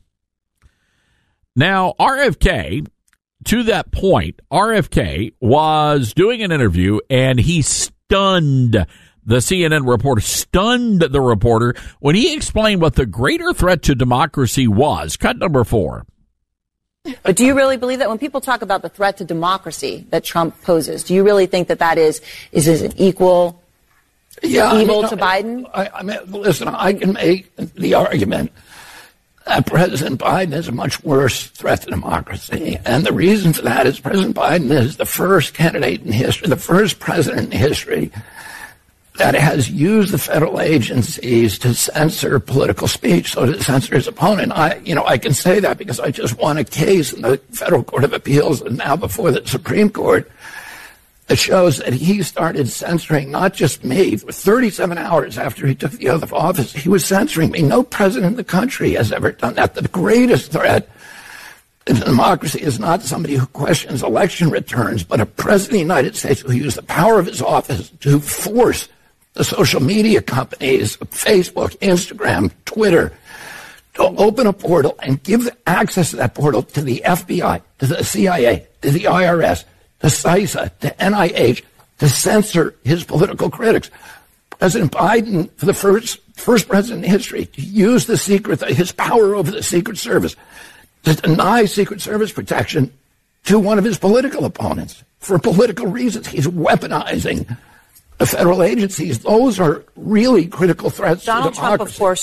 Now, R F K, to that point, R F K was doing an interview, and he stunned the C N N reporter, stunned the reporter when he explained what the greater threat to democracy was. Cut number four. But do you really believe that when people talk about the threat to democracy that Trump poses, do you really think that that is is, is an equal yeah, evil I mean, to Biden? I, I mean, listen, I can make the argument that President Biden is a much worse threat to democracy. And the reason for that is President Biden is the first candidate in history, the first president in history that has used the federal agencies to censor political speech, so to censor his opponent. I, you know, I can say that because I just won a case in the Federal Court of Appeals and now before the Supreme Court that shows that he started censoring not just me. For thirty-seven hours after he took the oath of office, he was censoring me. No president in the country has ever done that. The greatest threat to democracy is not somebody who questions election returns, but a president of the United States who used the power of his office to force the social media companies, Facebook, Instagram, Twitter, to open a portal and give access to that portal to the F B I, to the C I A, to the I R S, to CISA, to N I H, to censor his political critics. President Biden, for the first first president in history, to use the secret, his power over the Secret Service, to deny Secret Service protection to one of his political opponents for political reasons. He's weaponizing the federal agencies. Those are really critical threats Donald to democracy. Trump, of course.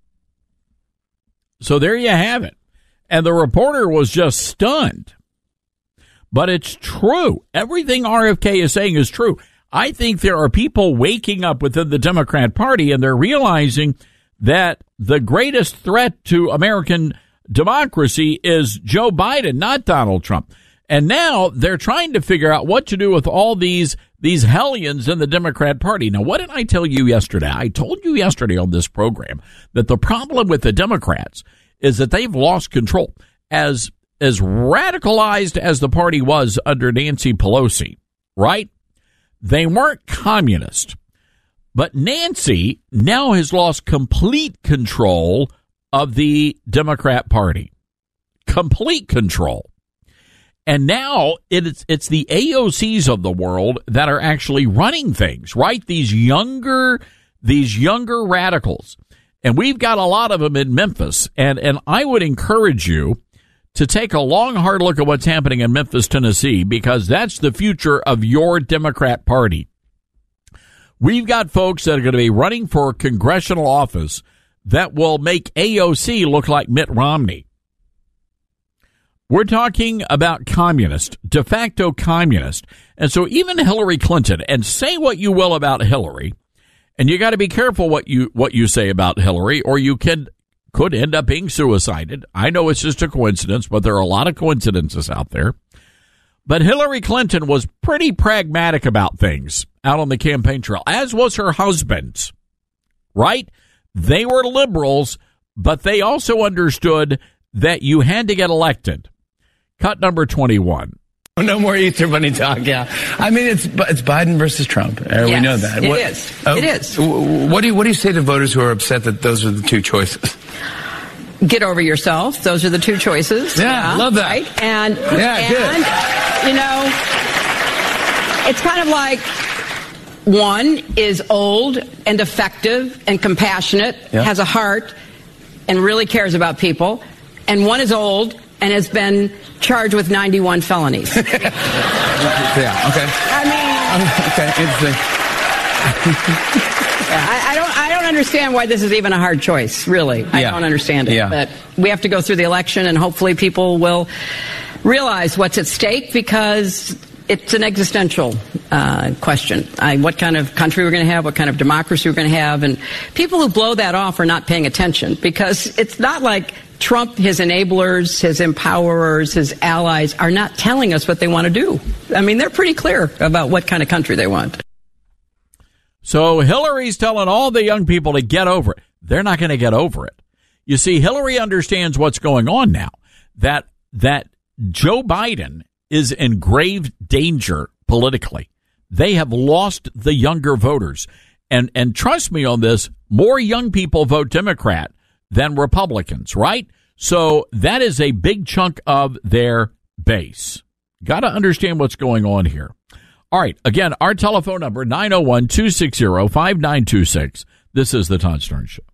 So there you have it. And the reporter was just stunned. But it's true. Everything R F K is saying is true. I think there are people waking up within the Democrat Party, and they're realizing that the greatest threat to American democracy is Joe Biden, not Donald Trump. And now they're trying to figure out what to do with all these these hellions in the Democrat Party. Now, what did I tell you yesterday? I told you yesterday on this program that the problem with the Democrats is that they've lost control. As as radicalized as the party was under Nancy Pelosi, right? They weren't communist. But Nancy now has lost complete control of the Democrat Party. Complete control. And now it's it's the A O Cs of the world that are actually running things, right? These younger these younger radicals. And we've got a lot of them in Memphis. And, and I would encourage you to take a long, hard look at what's happening in Memphis, Tennessee, because that's the future of your Democrat Party. We've got folks that are going to be running for congressional office that will make A O C look like Mitt Romney. We're talking about communist, de facto communist. And so even Hillary Clinton, and say what you will about Hillary, and you got to be careful what you what you say about Hillary, or you can could end up being suicided. I know it's just a coincidence, but there are a lot of coincidences out there. But Hillary Clinton was pretty pragmatic about things out on the campaign trail, as was her husband, right? They were liberals, but they also understood that you had to get elected. Cut number twenty-one. No more Easter Bunny talk, yeah. I mean, it's it's Biden versus Trump. Uh, Yes, we know that. it What- is. uh, It is. w- What do you, what do you say to voters who are upset that those are the two choices? Get over yourself. Those are the two choices. Yeah, love that. Right? And, Yeah, and you know, it's kind of like one is old and effective and compassionate, Yeah. has a heart, and really cares about people. And one is old and has been charged with ninety-one felonies. Yeah, okay. I mean, Okay, interesting. I, I don't. I don't understand why this is even a hard choice. Really, I Yeah. don't understand it. Yeah. But we have to go through the election, and hopefully, people will realize what's at stake because it's an existential uh, question. I, what kind of country we're going to have, what kind of democracy we're going to have, and people who blow that off are not paying attention because it's not like Trump, his enablers, his empowerers, his allies are not telling us what they want to do. I mean, they're pretty clear about what kind of country they want. So Hillary's telling all the young people to get over it. They're not going to get over it. You see, Hillary understands what's going on now, that that Joe Biden is in grave danger politically. They have lost the younger voters. And and trust me on this, more young people vote Democrat than Republicans, right? So that is a big chunk of their base. Got to understand what's going on here. All right. Again, our telephone number, nine oh one, two six zero, five nine two six. This is the Todd Stern Show.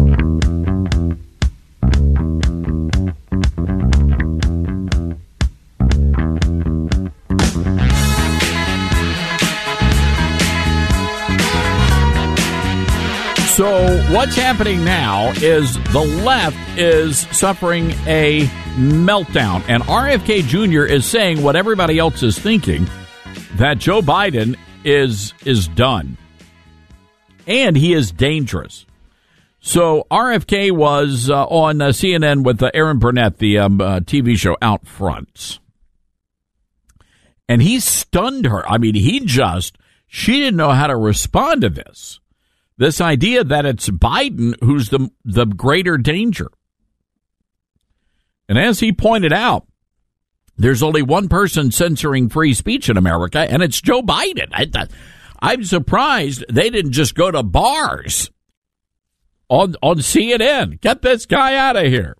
So what's happening now is the left is suffering a meltdown, and R F K Junior is saying what everybody else is thinking, that Joe Biden is is done, and he is dangerous. So R F K was uh, on uh, C N N with uh, Aaron Burnett, the um, uh, T V show Out Front, and he stunned her. I mean, he just, she didn't know how to respond to this. This idea that it's Biden who's the the greater danger. And as he pointed out, there's only one person censoring free speech in America, and it's Joe Biden. I, I'm surprised they didn't just go to bars on, on C N N. Get this guy out of here.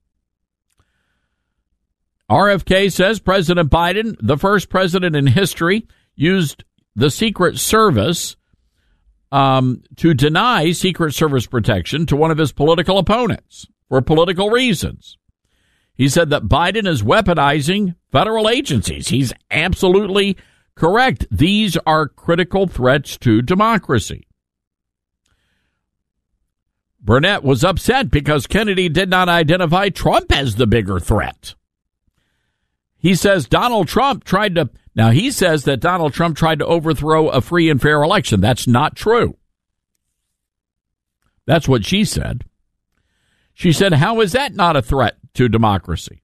R F K says President Biden, the first president in history, used the Secret Service Um, to deny Secret Service protection to one of his political opponents for political reasons. He said that Biden is weaponizing federal agencies. He's absolutely correct. These are critical threats to democracy. Burnett was upset because Kennedy did not identify Trump as the bigger threat. He says Donald Trump tried to Now, he says that Donald Trump tried to overthrow a free and fair election. That's not true. That's what she said. She said, how is that not a threat to democracy?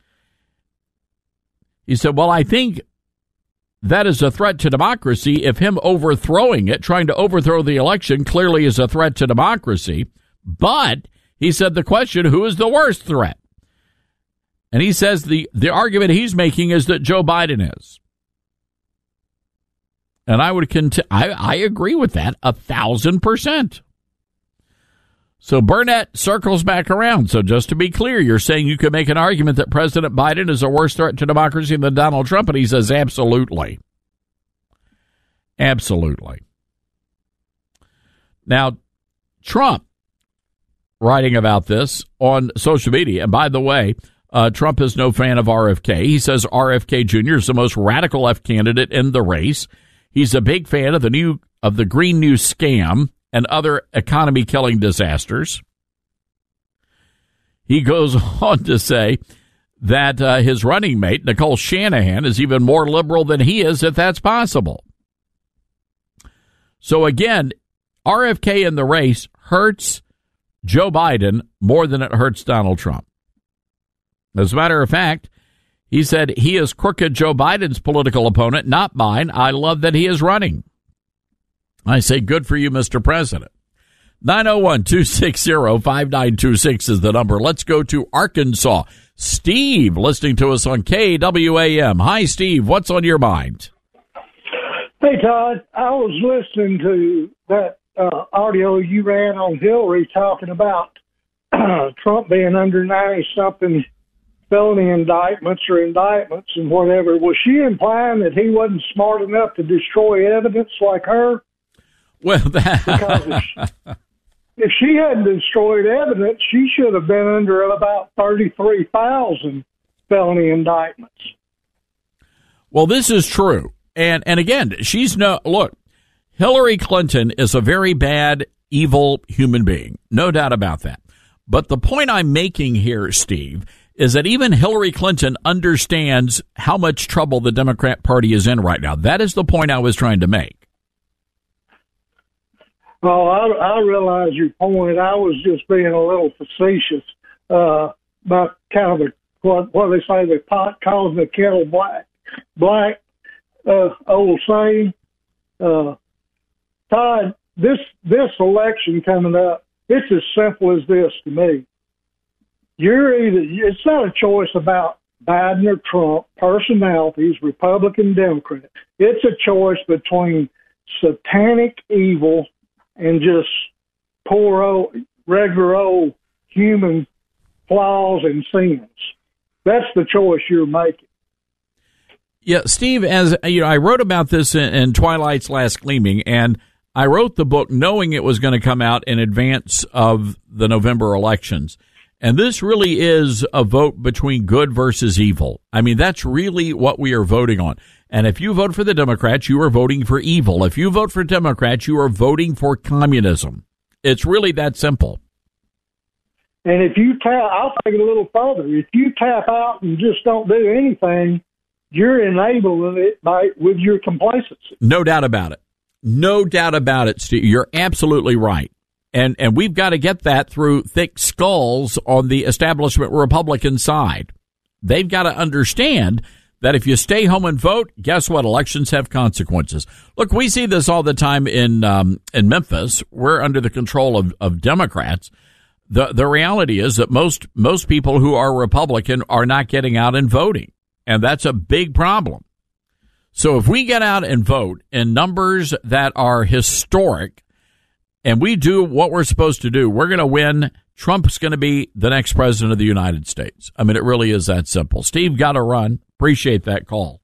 He said, well, I think that is a threat to democracy if him overthrowing it, trying to overthrow the election, clearly is a threat to democracy. But, he said, the question, who is the worst threat? And he says the, the argument he's making is that Joe Biden is. And I would cont- I, I agree with that a thousand percent. So Burnett circles back around. So just to be clear, you're saying you could make an argument that President Biden is a worse threat to democracy than Donald Trump, and he says absolutely. Absolutely. Now, Trump, writing about this on social media, and by the way, uh, Trump is no fan of R F K. He says R F K Junior is the most radical left candidate in the race. He's a big fan of the new of the Green New scam and other economy-killing disasters. He goes on to say that uh, his running mate, Nicole Shanahan, is even more liberal than he is, if that's possible. So again, R F K in the race hurts Joe Biden more than it hurts Donald Trump. As a matter of fact, he said he is crooked Joe Biden's political opponent, not mine. I love that he is running. I say good for you, Mister President. nine oh one, two six zero, five nine two six is the number. Let's go to Arkansas. Steve, listening to us on K W A M. Hi, Steve. What's on your mind? Hey, Todd. I was listening to that uh, audio you ran on Hillary talking about Trump being under ninety-something felony indictments or indictments and whatever. Was she implying that he wasn't smart enough to destroy evidence like her? Well, that... because if she, if she hadn't destroyed evidence, she should have been under about thirty-three thousand felony indictments. Well, this is true. And and again, she's no, look, Hillary Clinton is a very bad, evil human being. No doubt about that. But the point I'm making here, Steve, is that even Hillary Clinton understands how much trouble the Democrat Party is in right now. That is the point I was trying to make. Well, I, I realize your point. I was just being a little facetious. Uh, by kind of a, what, what they say, the pot calls the kettle black, black, uh, old saying. Uh, Todd, this, this election coming up, it's as simple as this to me. You're either, it's not a choice about Biden or Trump, personalities, Republican, Democrat. It's a choice between satanic evil and just poor old, regular old human flaws and sins. That's the choice you're making. Yeah, Steve, as you know, I wrote about this in, in Twilight's Last Gleaming, and I wrote the book knowing it was going to come out in advance of the November elections. And this really is a vote between good versus evil. I mean, that's really what we are voting on. And if you vote for the Democrats, you are voting for evil. If you vote for Democrats, you are voting for communism. It's really that simple. And if you tap, I'll take it a little further. If you tap out and just don't do anything, you're enabling it by with your complacency. No doubt about it. No doubt about it, Steve. You're absolutely right. And and we've got to get that through thick skulls on the establishment Republican side. They've got to understand that if you stay home and vote, guess what? Elections have consequences. Look, we see this all the time in um, in Memphis. We're under the control of, of Democrats. The the reality is that most most people who are Republican are not getting out and voting, and that's a big problem. So if we get out and vote in numbers that are historic, and we do what we're supposed to do, we're going to win. Trump's going to be the next president of the United States. I mean, it really is that simple. Steve, got to run. Appreciate that call.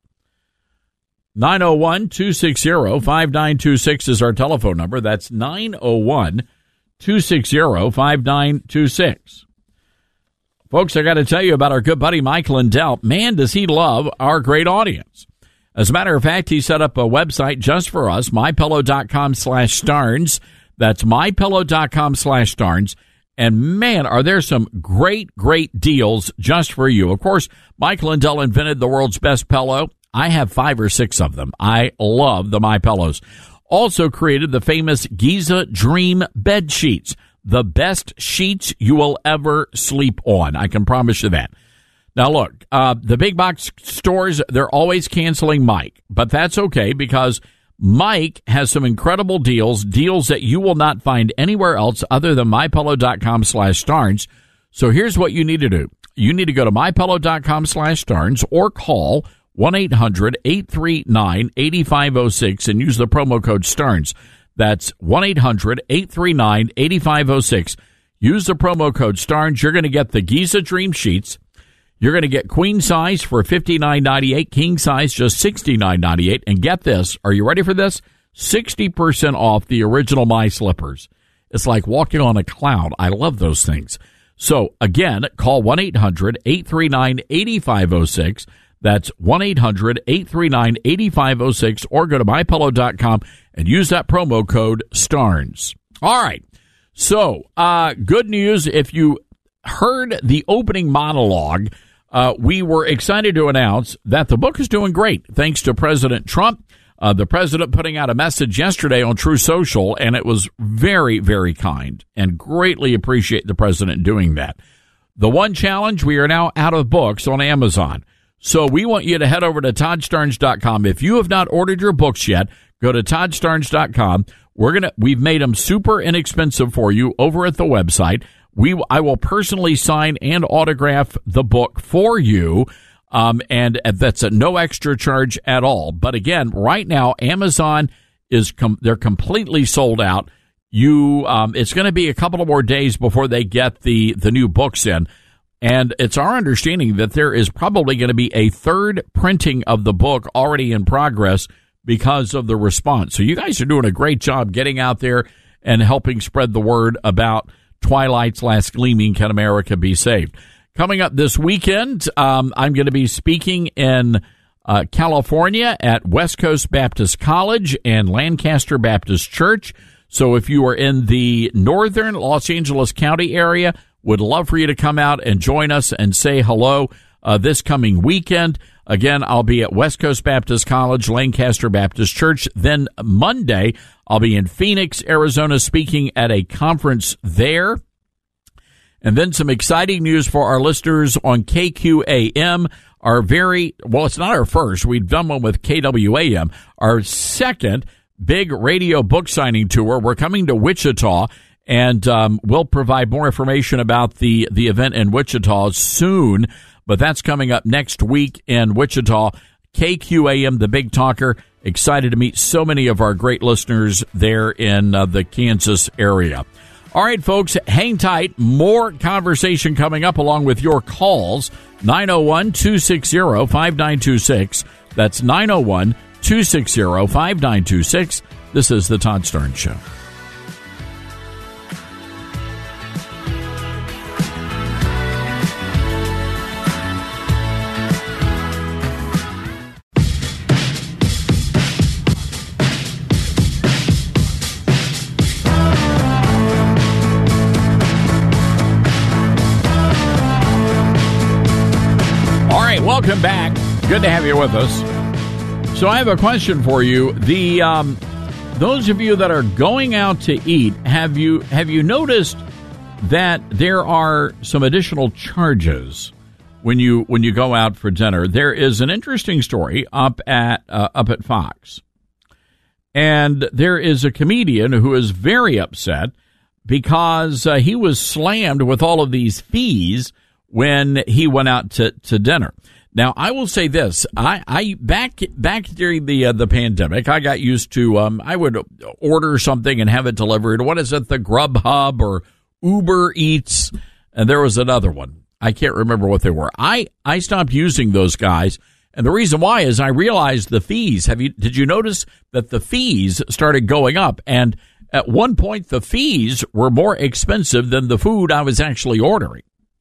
nine oh one, two six zero, five nine two six is our telephone number. That's nine oh one, two six zero, five nine two six. Folks, I got to tell you about our good buddy Mike Lindell. Man, does he love our great audience. As a matter of fact, he set up a website just for us, mypillow.com slash Starnes. That's mypillow.com slash Starnes. And man, are there some great, great deals just for you. Of course, Mike Lindell invented the world's best pillow. I have five or six of them. I love the My Pillows. Also created the famous Giza Dream bed sheets, the best sheets you will ever sleep on. I can promise you that. Now, look, uh, the big box stores, they're always canceling Mike, but that's okay because Mike has some incredible deals, deals that you will not find anywhere else other than mypillow.com slash Starnes. So here's what you need to do. You need to go to mypillow.com slash Starnes or call one eight hundred, eight three nine, eight five zero six and use the promo code Starnes. That's one eight hundred, eight three nine, eight five zero six. Use the promo code Starnes. You're going to get the Giza Dream Sheets. You're going to get queen size for fifty-nine ninety-eight, king size just sixty-nine ninety-eight. And get this, are you ready for this? sixty percent off the original My Slippers. It's like walking on a cloud. I love those things. So, again, call one eight hundred, eight three nine, eight five zero six. That's one eight hundred, eight three nine, eight five zero six. Or go to my pillow dot com and use that promo code Starnes. All right. So, uh, good news. If you heard the opening monologue, uh, we were excited to announce that the book is doing great thanks to President Trump. Uh, the president putting out a message yesterday on True Social, and it was very, very kind and greatly appreciate the president doing that. The one challenge, we are now out of books on Amazon. So we want you to head over to Todd Starnes dot com. If you have not ordered your books yet, go to Todd Starnes dot com. We're gonna, we've made them super inexpensive for you over at the website. We, I will personally sign and autograph the book for you, um, and that's at no extra charge at all. But again, right now, Amazon is com- they're completely sold out. You, um, it's going to be a couple of more days before they get the the new books in, and it's our understanding that there is probably going to be a third printing of the book already in progress because of the response. So you guys are doing a great job getting out there and helping spread the word about Twilight's Last Gleaming, Can America Be Saved? Coming up this weekend, um, I'm going to be speaking in uh, California at West Coast Baptist College and Lancaster Baptist Church. So if you are in the northern Los Angeles County area, would love for you to come out and join us and say hello uh, this coming weekend. Again, I'll be at West Coast Baptist College, Lancaster Baptist Church. Then Monday, I'll be in Phoenix, Arizona, speaking at a conference there. And then some exciting news for our listeners on K Q A M. Our very, well, it's not our first. We've done one with K W A M. Our second big radio book signing tour. We're coming to Wichita, and um, we'll provide more information about the, the event in Wichita soon. But that's coming up next week in Wichita. K Q A M, the Big Talker. Excited to meet so many of our great listeners there in uh, the Kansas area. All right, folks, hang tight. More conversation coming up along with your calls. nine oh one, two six zero, five nine two six. That's nine oh one, two six zero, five nine two six. This is The Todd Starnes Show. Welcome back. Good to have you with us. So I have a question for you. The um, those of you that are going out to eat, have you have you noticed that there are some additional charges when you when you go out for dinner? There is an interesting story up at uh, up at Fox, and there is a comedian who is very upset because uh, he was slammed with all of these fees when he went out to, to dinner. Now, I will say this: I, I back back during the uh, the pandemic, I got used to um, I would order something and have it delivered. What is it? The Grubhub or Uber Eats, and there was another one. I can't remember what they were. I, I stopped using those guys, and the reason why is I realized the fees. Have you did you notice that the fees started going up? And at one point, the fees were more expensive than the food I was actually ordering.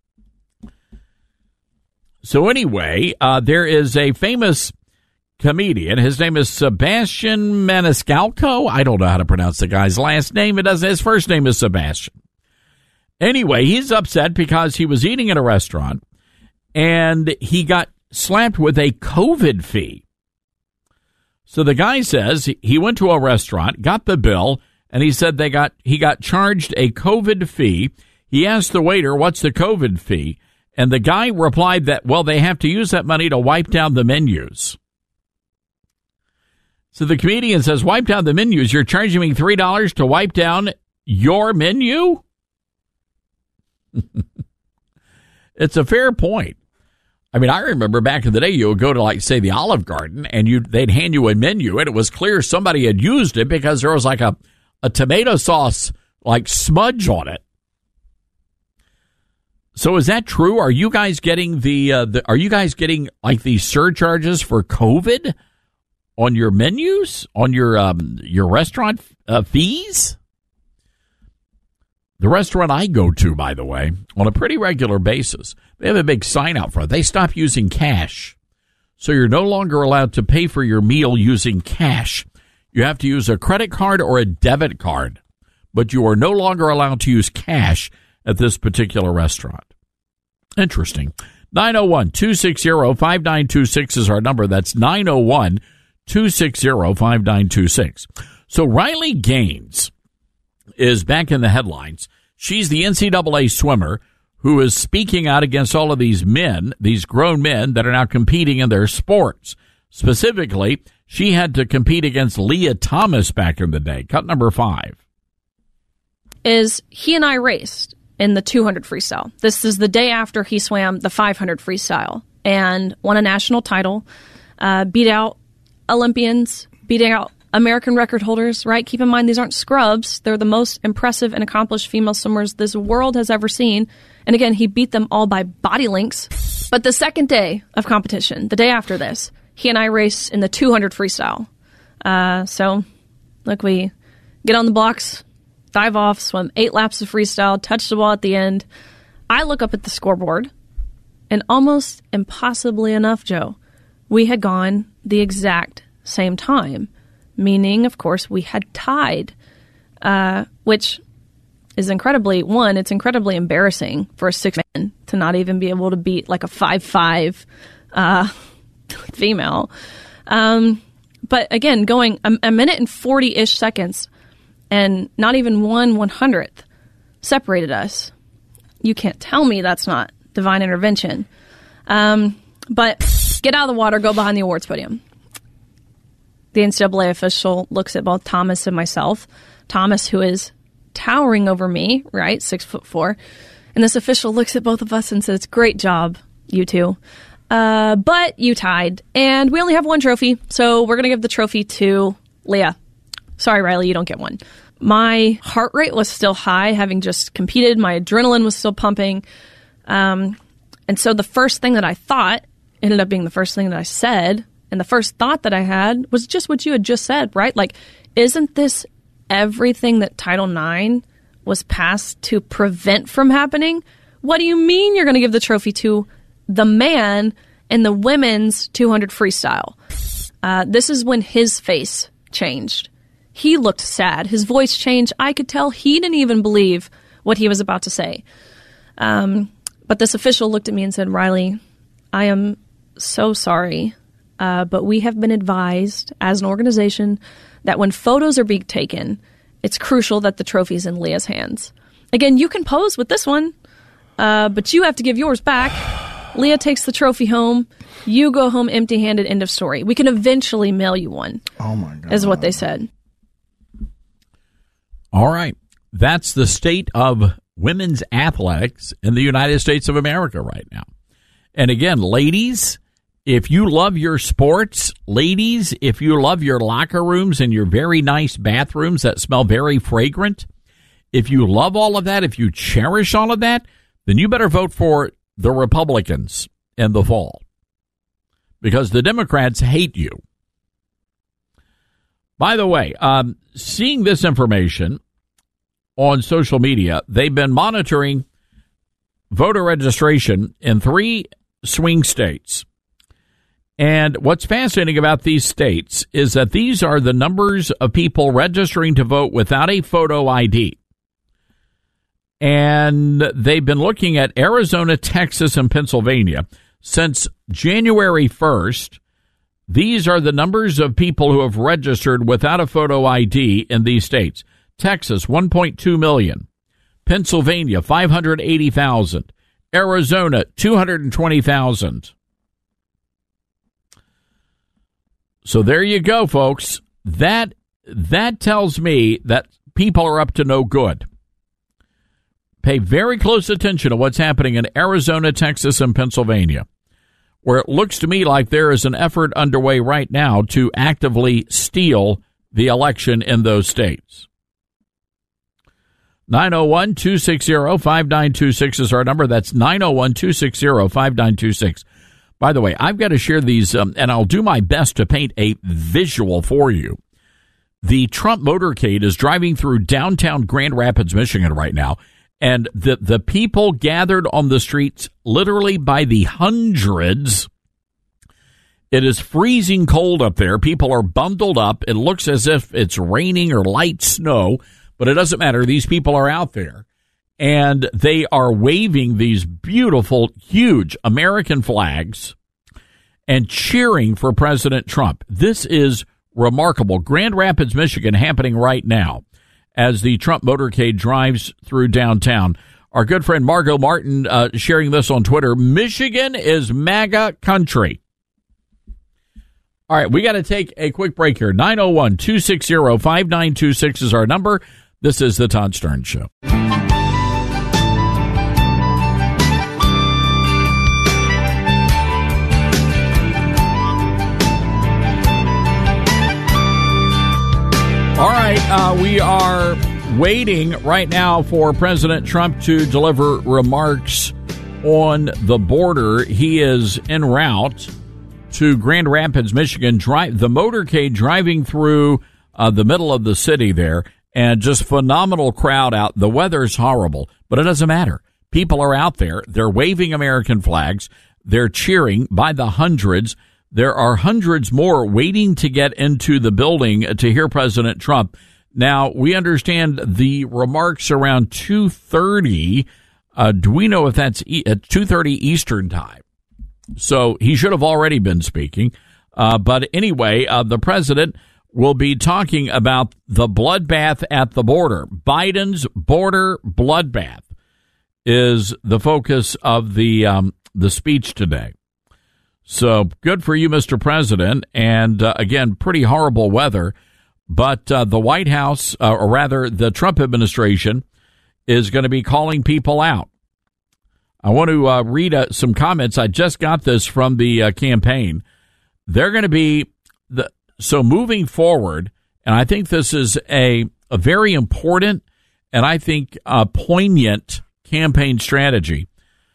So anyway, uh, there is a famous comedian. His name is Sebastian Maniscalco. I don't know how to pronounce the guy's last name. It doesn't. His first name is Sebastian. Anyway, he's upset because he was eating at a restaurant and he got slapped with a COVID fee. So the guy says he went to a restaurant, got the bill, and he said they got he got charged a COVID fee. He asked the waiter, "What's the COVID fee?" And the guy replied that, well, they have to use that money to wipe down the menus. So the comedian says, wipe down the menus? You're charging me three dollars to wipe down your menu? It's a fair point. I mean, I remember back in the day, you would go to, like, say, the Olive Garden, and you they'd hand you a menu, and it was clear somebody had used it because there was, like, a, a tomato sauce, like, smudge on it. So is that true? Are you guys getting the, uh, the are you guys getting like these surcharges for COVID on your menus, on your um, your restaurant uh, fees? The restaurant I go to, by the way, on a pretty regular basis, they have a big sign out front. They stop using cash. So you're no longer allowed to pay for your meal using cash. You have to use a credit card or a debit card, but you are no longer allowed to use cash at this particular restaurant. Interesting. nine oh one, two six zero, five nine two six is our number. That's nine oh one, two six zero, five nine two six. So Riley Gaines is back in the headlines. She's the N C double A swimmer who is speaking out against all of these men, these grown men that are now competing in their sports. Specifically, she had to compete against Leah Thomas back in the day. Cut number five. Is he and I raced in the two hundred freestyle. This is the day after he swam the five hundred freestyle and won a national title, uh, beat out Olympians, beat out American record holders, right? Keep in mind, these aren't scrubs. They're the most impressive and accomplished female swimmers this world has ever seen. And again, he beat them all by body links. But the second day of competition, the day after this, he and I race in the two hundred freestyle. Uh, so, look, we get on the blocks, dive off, swim eight laps of freestyle, touch the ball at the end. I look up at the scoreboard, and almost impossibly enough, Joe, we had gone the exact same time, meaning, of course, we had tied, uh, which is incredibly, one, it's incredibly embarrassing for a six man to not even be able to beat like a five five uh, female. Um, but again, going a, a minute and forty-ish seconds, and not even one one hundredth separated us. you can't tell me that's not divine intervention. Um, but get out of the water, go behind the awards podium. The N C double A official looks at both Thomas and myself. Thomas, who is towering over me, right, six foot four. And this official looks at both of us and says, great job, you two. Uh, but you tied, and we only have one trophy, so we're going to give the trophy to Leah. Sorry, Riley, you don't get one. My heart rate was still high, having just competed. My adrenaline was still pumping. Um, and so the first thing that I thought ended up being the first thing that I said. And the first thought that I had was just what you had just said, right? Like, isn't this everything that Title nine was passed to prevent from happening? What do you mean you're going to give the trophy to the man in the women's two hundred freestyle? Uh, this is when his face changed. He looked sad. His voice changed. I could tell he didn't even believe what he was about to say. Um, but this official looked at me and said, Riley, I am so sorry, uh, but we have been advised as an organization that when photos are being taken, it's crucial that the trophy is in Leah's hands. Again, you can pose with this one, uh, but you have to give yours back. Leah takes the trophy home. You go home empty-handed, end of story. We can eventually mail you one. Oh, my God. Is what they said. All right. That's the state of women's athletics in the United States of America right now. And again, ladies, if you love your sports, ladies, if you love your locker rooms and your very nice bathrooms that smell very fragrant, if you love all of that, if you cherish all of that, then you better vote for the Republicans in the fall, because the Democrats hate you. By the way, um, seeing this information on social media, they've been monitoring voter registration in three swing states. And what's fascinating about these states is that these are the numbers of people registering to vote without a photo I D. And they've been looking at Arizona, Texas, and Pennsylvania. Since January first, these are the numbers of people who have registered without a photo I D in these states. Texas, one point two million. Pennsylvania, five hundred eighty thousand. Arizona, two hundred twenty thousand. So there you go, folks. That that tells me that people are up to no good. Pay very close attention to what's happening in Arizona, Texas, and Pennsylvania, where it looks to me like there is an effort underway right now to actively steal the election in those states. nine oh one, two six zero, five nine two six is our number. That's nine oh one, two six zero, five nine two six. By the way, I've got to share these, um, and I'll do my best to paint a visual for you. The Trump motorcade is driving through downtown Grand Rapids, Michigan right now, and the, the people gathered on the streets literally by the hundreds. It is freezing cold up there. People are bundled up. It looks as if it's raining or light snow, but it doesn't matter. These people are out there, and they are waving these beautiful, huge American flags and cheering for President Trump. This is remarkable. Grand Rapids, Michigan, happening right now as the Trump motorcade drives through downtown. Our good friend Margot Martin uh, sharing this on Twitter. Michigan is MAGA country. All right, we got to take a quick break here. nine oh one, two six zero, five nine two six is our number. This is the Todd Stern Show. All right, uh, we are waiting right now for President Trump to deliver remarks on the border. He is en route to Grand Rapids, Michigan. Drive the motorcade driving through uh, the middle of the city there, and just phenomenal crowd out. The weather's horrible, but it doesn't matter. People are out there. They're waving American flags. They're cheering by the hundreds. There are hundreds more waiting to get into the building to hear President Trump. Now, we understand the remarks around two thirty. Uh, do we know if that's e- at two thirty Eastern time? So he should have already been speaking. Uh, but anyway, uh, the president will be talking about the bloodbath at the border, Biden's border bloodbath. is the focus of the um, the speech today. So good for you, Mister President. And uh, again, pretty horrible weather. But uh, the White House, uh, or rather the Trump administration, is going to be calling people out. I want to uh, read uh, some comments. I just got this from the uh, campaign. They're going to be the so moving forward, and I think this is a, a very important and I think a poignant campaign strategy.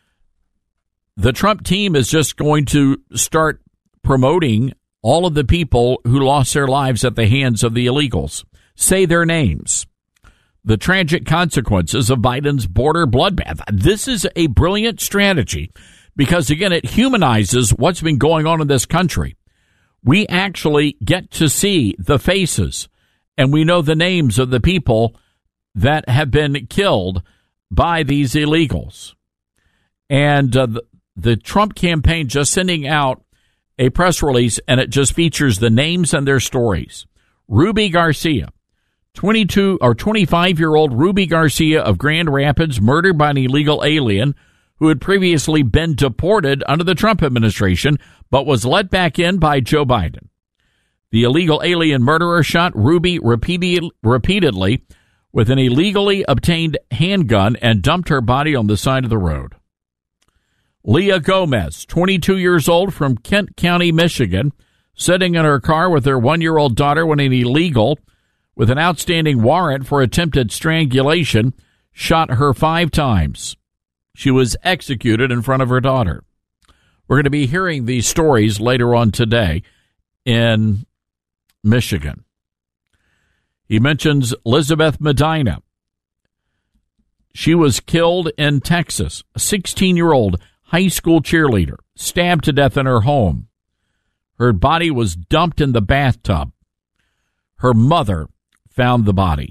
The Trump team is just going to start promoting all of the people who lost their lives at the hands of the illegals. Say their names. The tragic consequences of Biden's border bloodbath. This is a brilliant strategy because, again, it humanizes what's been going on in this country. We actually get to see the faces, and we know the names of the people that have been killed by these illegals. And uh, the, the Trump campaign just sending out a press release, and it just features the names and their stories. Ruby Garcia, twenty-two or twenty-five-year-old Ruby Garcia of Grand Rapids, murdered by an illegal alien who had previously been deported under the Trump administration, but was let back in by Joe Biden. The illegal alien murderer shot Ruby repeated, repeatedly with an illegally obtained handgun and dumped her body on the side of the road. Leah Gomez, twenty-two years old, from Kent County, Michigan, sitting in her car with her one-year-old daughter when an illegal with an outstanding warrant for attempted strangulation shot her five times. She was executed in front of her daughter. We're going to be hearing these stories later on today in Michigan. He mentions Elizabeth Medina. She was killed in Texas, a sixteen-year-old high school cheerleader, stabbed to death in her home. Her body was dumped in the bathtub. Her mother found the body.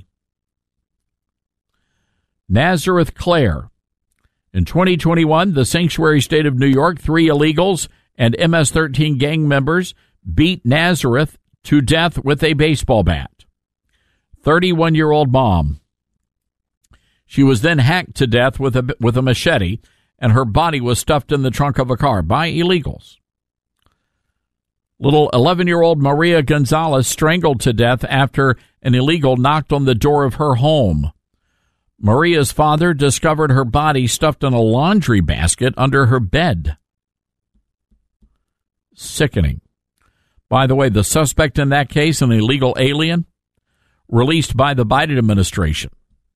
Nazareth Claire. In twenty twenty-one, the sanctuary state of New York, three illegals and M S thirteen gang members beat Nazareth to death with a baseball bat. thirty-one-year-old mom. She was then hacked to death with a, with a machete, and her body was stuffed in the trunk of a car by illegals. Little eleven-year-old Maria Gonzalez strangled to death after an illegal knocked on the door of her home. Maria's father discovered her body stuffed in a laundry basket under her bed. Sickening. By the way, the suspect in that case, an illegal alien, released by the Biden administration.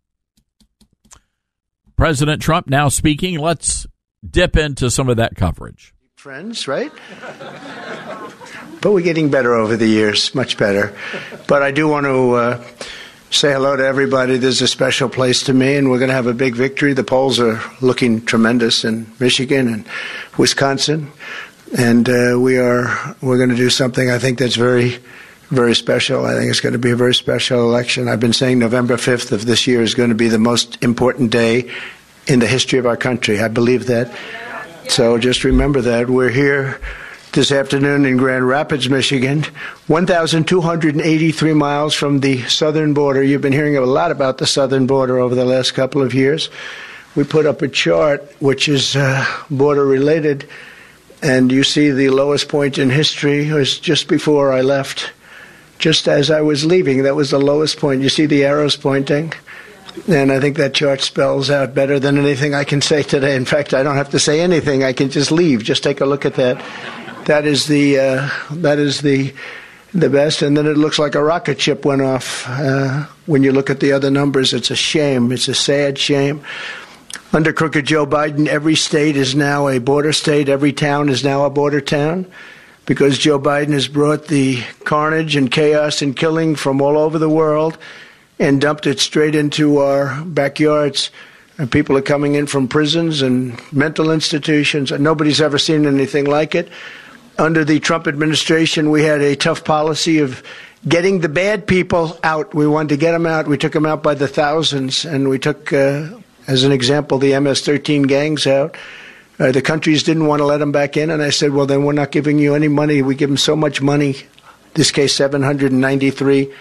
President Trump now speaking. Let's dip into some of that coverage. Friends, right? But we're getting better over the years, much better. But I do want to uh, say hello to everybody. This is a special place to me, and we're going to have a big victory. The polls are looking tremendous in Michigan and Wisconsin, and uh, we are we're going to do something I think that's very, very special. I think it's going to be a very special election. I've been saying November fifth of this year is going to be the most important day in the history of our country. I believe that. So just remember that. We're here this afternoon in Grand Rapids, Michigan, one thousand two hundred eighty-three miles from the southern border. You've been hearing a lot about the southern border over the last couple of years. We put up a chart which is uh, border related, and you see the lowest point in history was just before I left. Just as I was leaving, that was the lowest point. You see the arrows pointing? And I think that chart spells out better than anything I can say today. In fact, I don't have to say anything. I can just leave. Just take a look at that. That is the uh, that is the the best. And then it looks like a rocket ship went off. Uh, when you look at the other numbers, it's a shame. It's a sad shame. Under crooked Joe Biden, every state is now a border state. Every town is now a border town, because Joe Biden has brought the carnage and chaos and killing from all over the world and dumped it straight into our backyards. And people are coming in from prisons and mental institutions, and nobody's ever seen anything like it. Under the Trump administration, we had a tough policy of getting the bad people out. We wanted to get them out. We took them out by the thousands, and we took, uh, as an example, the M S thirteen gangs out. Uh, the countries didn't want to let them back in, and I said, well, then we're not giving you any money. We give them so much money, this case seven hundred ninety-three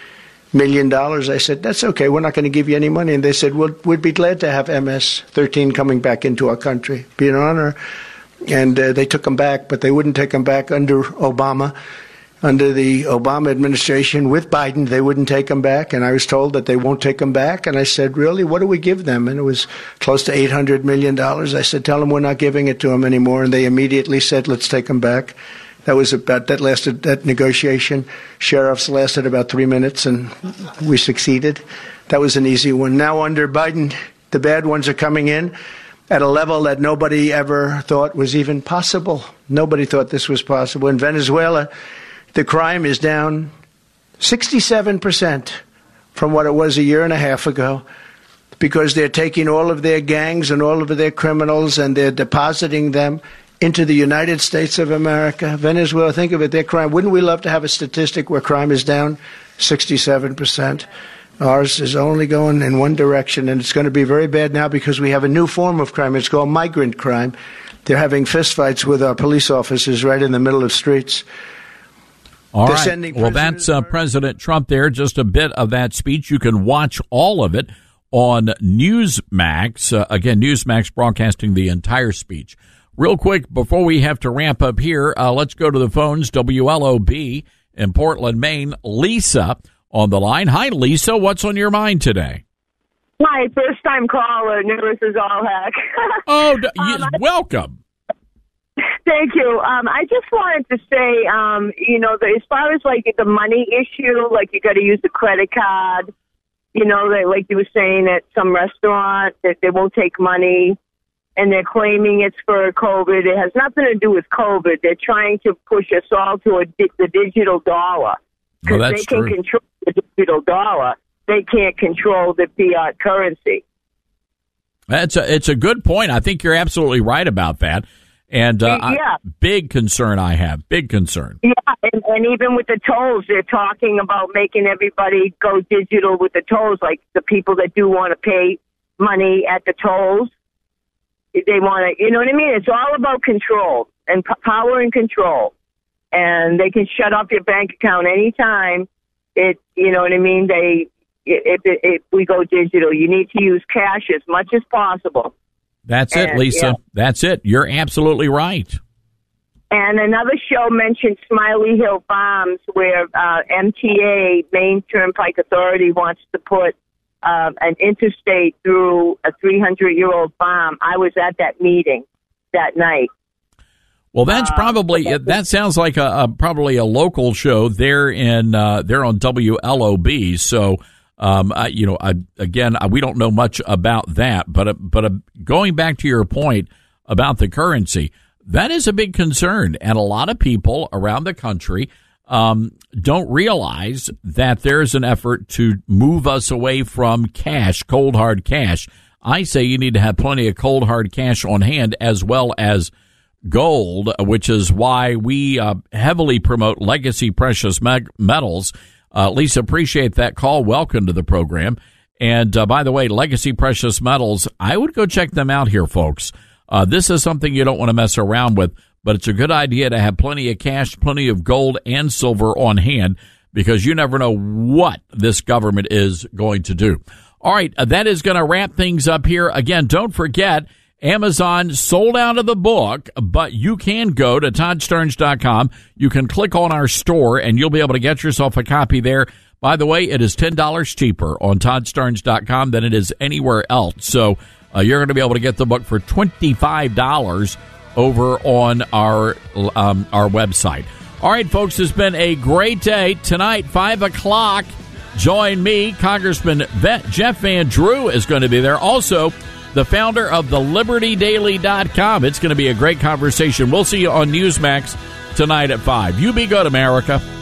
million dollars. I said, that's okay. We're not going to give you any money. And they said, well, we'd be glad to have M S thirteen coming back into our country. Be an honor. And uh, they took them back, but they wouldn't take them back under Obama. Under the Obama administration with Biden, they wouldn't take them back. And I was told that they won't take them back. And I said, really, what do we give them? And it was close to eight hundred million dollars. I said, tell them we're not giving it to them anymore. And they immediately said, let's take them back. That was about, that lasted, that negotiation. Sheriffs lasted about three minutes and we succeeded. That was an easy one. Now under Biden, the bad ones are coming in at a level that nobody ever thought was even possible. Nobody thought this was possible. In Venezuela, the crime is down sixty-seven percent from what it was a year and a half ago because they're taking all of their gangs and all of their criminals and they're depositing them into the United States of America. Venezuela, think of it, their crime. Wouldn't we love to have a statistic where crime is down sixty-seven percent? Ours is only going in one direction, and it's going to be very bad now because we have a new form of crime. It's called migrant crime. They're having fistfights with our police officers right in the middle of streets. All right. Well, that's uh, President Trump there. Just a bit of that speech. You can watch all of it on Newsmax. Uh, again, Newsmax broadcasting the entire speech. Real quick, before we have to ramp up here, uh, let's go to the phones. W L O B in Portland, Maine. Lisa on the line. Hi, Lisa. What's on your mind today? Hi, first-time caller. Nervous as all heck. Oh, d- um, welcome. Thank you. Um, I just wanted to say, um, you know, the, as far as like the money issue, like you got to use the credit card. You know, they, like you were saying at some restaurant that they won't take money, and they're claiming it's for COVID. It has nothing to do with COVID. They're trying to push us all to a di- the digital dollar because well, they can true. control the digital dollar. They can't control the fiat currency. That's a, it's a good point. I think you're absolutely right about that. And uh, yeah. I, big concern I have, big concern. Yeah, and, and even with the tolls, they're talking about making everybody go digital with the tolls, like the people that do want to pay money at the tolls. They want to, you know what I mean? It's all about control and p- power and control. And they can shut off your bank account anytime. It, you know what I mean? They, if, if, if we go digital, you need to use cash as much as possible. That's it, and, Lisa. yeah. That's it. You're absolutely right. And another show mentioned Smiley Hill Farms, where uh, M T A, Maine Turnpike Authority, wants to put uh, an interstate through a three hundred year old farm. I was at that meeting that night. Well, that's probably uh, that sounds like a, a probably a local show there in uh, there on W L O B. So. Um, I, you know, I, again, I, we don't know much about that, but, uh, but uh, going back to your point about the currency, that is a big concern. And a lot of people around the country, um, don't realize that there's an effort to move us away from cash, cold hard cash. I say you need to have plenty of cold hard cash on hand as well as gold, which is why we uh, heavily promote legacy precious me- metals. Uh, Lisa, appreciate that call. Welcome to the program. And uh, by the way, Legacy Precious Metals, I would go check them out here, folks. Uh, this is something you don't want to mess around with, but it's a good idea to have plenty of cash, plenty of gold and silver on hand because you never know what this government is going to do. All right, uh, that is going to wrap things up here. Again, don't forget, Amazon sold out of the book, but you can go to Todd Stearns dot com. You can click on our store, and you'll be able to get yourself a copy there. By the way, it is ten dollars cheaper on Todd Stearns dot com than it is anywhere else. So uh, you're going to be able to get the book for twenty-five dollars over on our um, our website. All right, folks, it's been a great day. Tonight, five o'clock, join me. Congressman Jeff Van Drew is going to be there. Also, the founder of the Liberty Daily dot com. It's going to be a great conversation. We'll see you on Newsmax tonight at five. You be good, America.